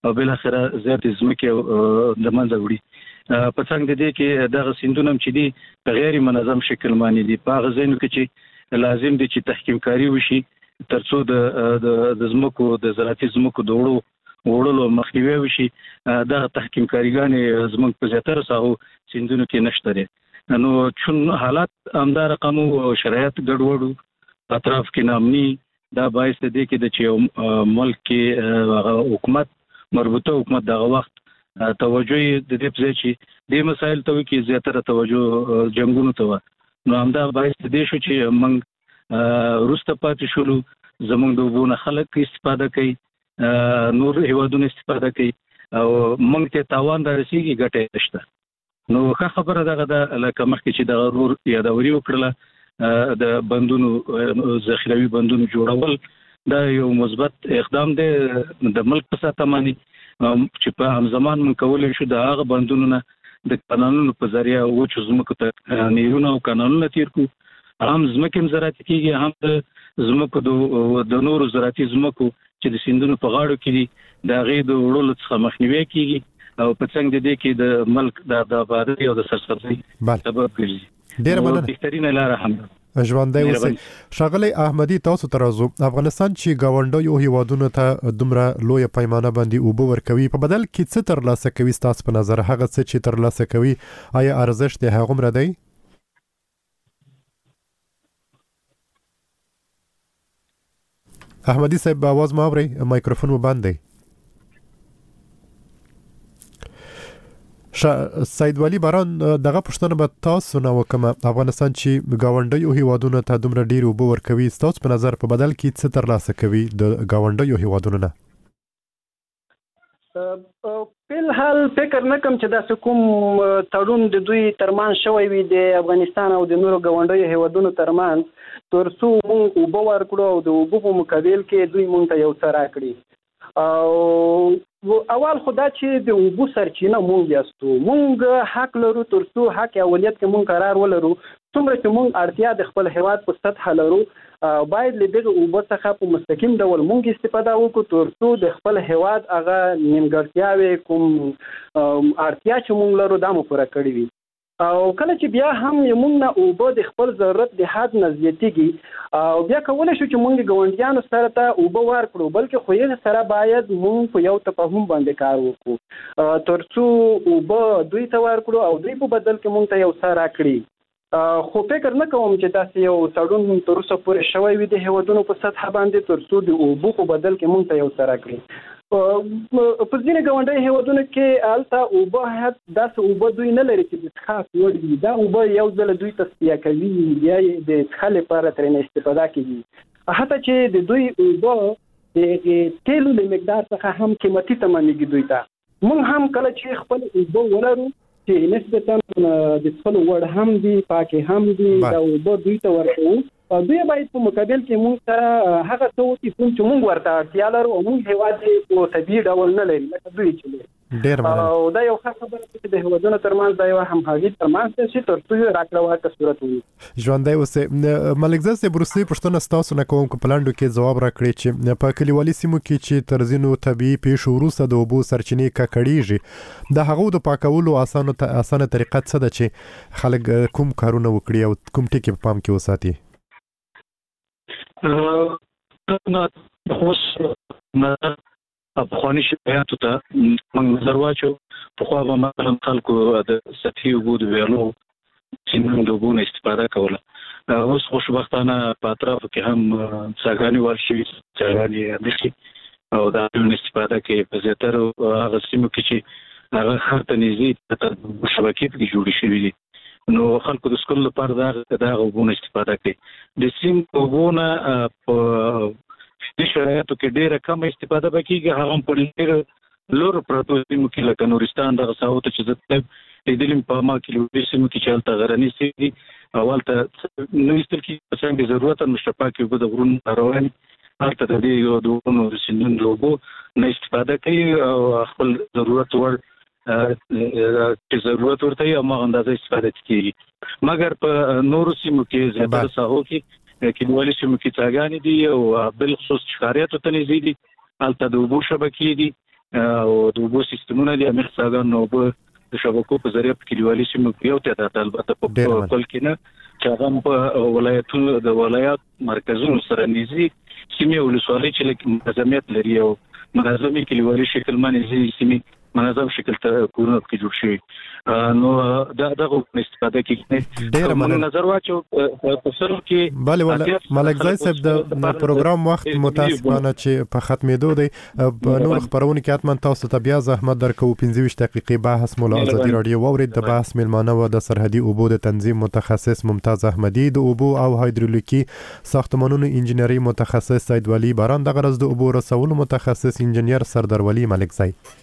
او بل اخره زیات ځمکې د منځه وړي. په څنګه دي کې دغه سیندونه چې دي په غیر منظم شکل باندې دي په غزینو کې چې لازم دي چې تحکیم کاری وشي ترڅو د زمکو د زراعتي زمکو د وړلو مخنیوي وشي. دا تحکیم کاریګان زموږ په زیاتره ساحو سیندونو کې نشته دي. نو چون حالات همدار رقم او شرایط ګډوډ اطراف کې نامني دا باعث دي کې د چې ملک کې حکومت مربوطه حکومت دغه وخت توجه د دې په چې د مسایل ته کې زیاتره توجه جنگونو ته نو همدا باعث دي چې موږ روسته پاتې شولو. زموږ د وبونه خلک استفاده کوي نور هیوادونه استفاده کوي او موږ ته تاوان رسیږي ګټه نشته. نو ښه خبره دغه د لکه مخکې چې د غرور یادوري وکړه د بندونو ذخیروي بندونو جوړول دا یو مثبت اقدام دی د ملک په ساتنه باندې چې په هم زمان من کولای شو د هغه بندونو نه د قانونونو په ذریعہ وچو زمکو ته نیرونه او قانونونه تیر کو. هم زمکم زراعتي کیږي هم د زمکو د نورو زراعتي زمکو چې د سیندونو په غاړو کې دي د غي د وړلو څخه مخنیوي کیږي او په څنګه دي کې د ملک د آبادی او د سرسبزي سبب ګرځي. ډیر مننه. بهترینه لار هم ژوندۍ اوسئ. ښاغلی احمدي تاسو ته راځو. افغانستان چې ګاونډیو هیوادونو ته دومره لویه پیمانه باندې اوبه ورکوي په بدل کې څه ترلاسه کوي ستاسو په نظر؟ هغه څه چې ترلاسه کوي آیا ارزښت یې هغومره دی؟ احمدي صاحب आवाज ما اوري؟ مایکروفون مو بند دی. سید ولی باران دغه پښتنه به تاسو نه وکم. افغانستان چې ګاونډیو هیوادونو ته دومره ډیر اوبه ورکوي ستاسو په نظر په بدل کې څه ترلاسه کوي د ګاونډیو هیوادونو نه؟ په الحال فکر نه کوم چې دا کوم تړون د دوی ترمان شوی وي د افغانستان او د نورو ګاونډیو هیوادونو ترمان ترڅو موږ اوبه ورکړو او د اوبو په مقابل کې دوی موږ ته یو څه راکړي. او اول خدا چې د اوبو سرچینه مونږ یاستو مونږ حق لرو ترڅو حق اولیت کې مونږ قرار ولرو څومره چې مونږ اړتیا د خپل هیواد په سطح لرو باید له دغه اوبو څخه په مستقیم ډول مونږ استفاده وکړو ترڅو د خپل هیواد هغه نیمګړتیاوې کوم اړتیا چې مونږ لرو دا مو پوره کړې وي. او کله چې بیا هم موږ نه اوبه د خپل ضرورت د حد نه زیاتېږي او بیا کولی شو چې موږ ګاونډیانو سره ته اوبه ورکړو بلکې خو یې سره باید موږ په یو تفاهم باندې کار وکړو ترڅو اوبه دوی ته ورکړو او دوی په بدل کې موږ ته یو څه راکړي. خو فکر نه کوم چې داسې یو تړون تر اوسه پورې شوی وي د هیوادونو په سطح باندې ترڅو د اوبو په بدل کې موږ ته یو څه راکړي. په ځینې ګاونډي هیوادونو کې هلته اوبه داسې اوبه دوی نه لري چې د څښاک وړ وي. دا اوبه یو ځل دوی تصفیه کوي بیا یې د څښلو لپاره ترېنه استفاده کوي. حتی چې د دوی اوبه د تیلو له مقدار څخه هم قیمتي تمامېږي دوی ته. موږ هم کله چې خپل اوبه ولرو چې نسبتا د څښلو وړ هم دي پاکې هم دي دا اوبه دوی ته ورکوو دوی باید په مقابل کې موږ ته هغه څه وکړي کوم چې موږ ورته اړتیا لرو او موږ هیواد په طبیعي ډول نه لري لکه دوی چې لري. او دا یو ښه خبره ده چې د هیوادونو ترمنځ دا یو همغږي ترمنځ ده چې ترڅو یې راکړه ورکړه صورت وي. ژوندی اوسئ. ملکزاد صاحب وروستۍ پوښتنه ستاسو نه کوم که په لنډو کې ځواب راکړئ چې په کلیوالي سیمو کې چې تر ځینو طبیعي پیښو وروسته د اوبو سرچینې ککړېږي د هغو د پاکولو اسانه طریقه څه ده چې خلک کوم کارونه وکړي او کوم ټکي په پام کې وساتي؟ افغاني شایعاتو ته موږ نظر واچو. پخوا به مثلا خلکو د سطحي اوبو د ویالو سیندونو د اوبو نه استفاده کوله. اوس خوشبختانه په اطرافو کې هم څاګانې وال شوي څاګانې دشي او د هغو استفاده کوي. په زیاترو هغه سیمو کې چې هغه ښار ته نږدې شبکې پکې جوړې شوي دي نو خلکو د څښلو لپاره د هغه اوبو نه استفاده کوي. د سیم اوبو نه په دې شرایطو کې ډېره کمه استفاده به کېږي. هغه هم په ډېر لور پرتو سیمو کې لکه نورستان دغه ساحو ته چې زه لیدلم په ما کې لوړې سیمو کې چې هلته غرني سیمې دي او هلته نه ایستل کېږي په څنګ ضرورت نشته پاکې اوبه د غرونو روانې هلته د دې د غرونو د سیندونو د اوبو نه استفاده کوي او خپل ضرورت وړ چې ضرورت ورته یې هماغه اندازه استفاده کېږي. مګر په نورو سیمو کې زیاتره ساحو کې کلیوالي سیمو کې څاګانې دي او بالخصوص ښکاریاتو ته نږدې دي هلته د اوبو شبکې دي او د اوبو سیستمونه دي امیر څاګان نو په شبکو په ذریعہ په کلیوالي سیمو کې یو تعداد البته په خپل کې نه چې هغه په ولایتونو د ولایت مرکزونو سره نږدې سیمې ولسوالۍ چې منظمیت لري او منظمي کلیوالي شکل باندې سیمې منظم شکل ته کورونه کې جوړ شي نو دغه استفاده کې ډېر مننه نظر واچو په سر کې بله ملک زای صاحب د پروګرام وخت متاسفانه چې په ختمېدو دی په نور خبرونه کې اتمن تاسو ته بیا زحمت درکو 15 دقیقې بحث مولا ازادي رادیو واورید د بحث ملمانه و د سرحدي اوبو د تنظیم متخصص ممتاز احمدي د اوبو او هایدرولیکي ساختمانونو انجنیری متخصص سید ولی باران د غرض د اوبو رسولو متخصص انجنیر سردار ولی ملک زای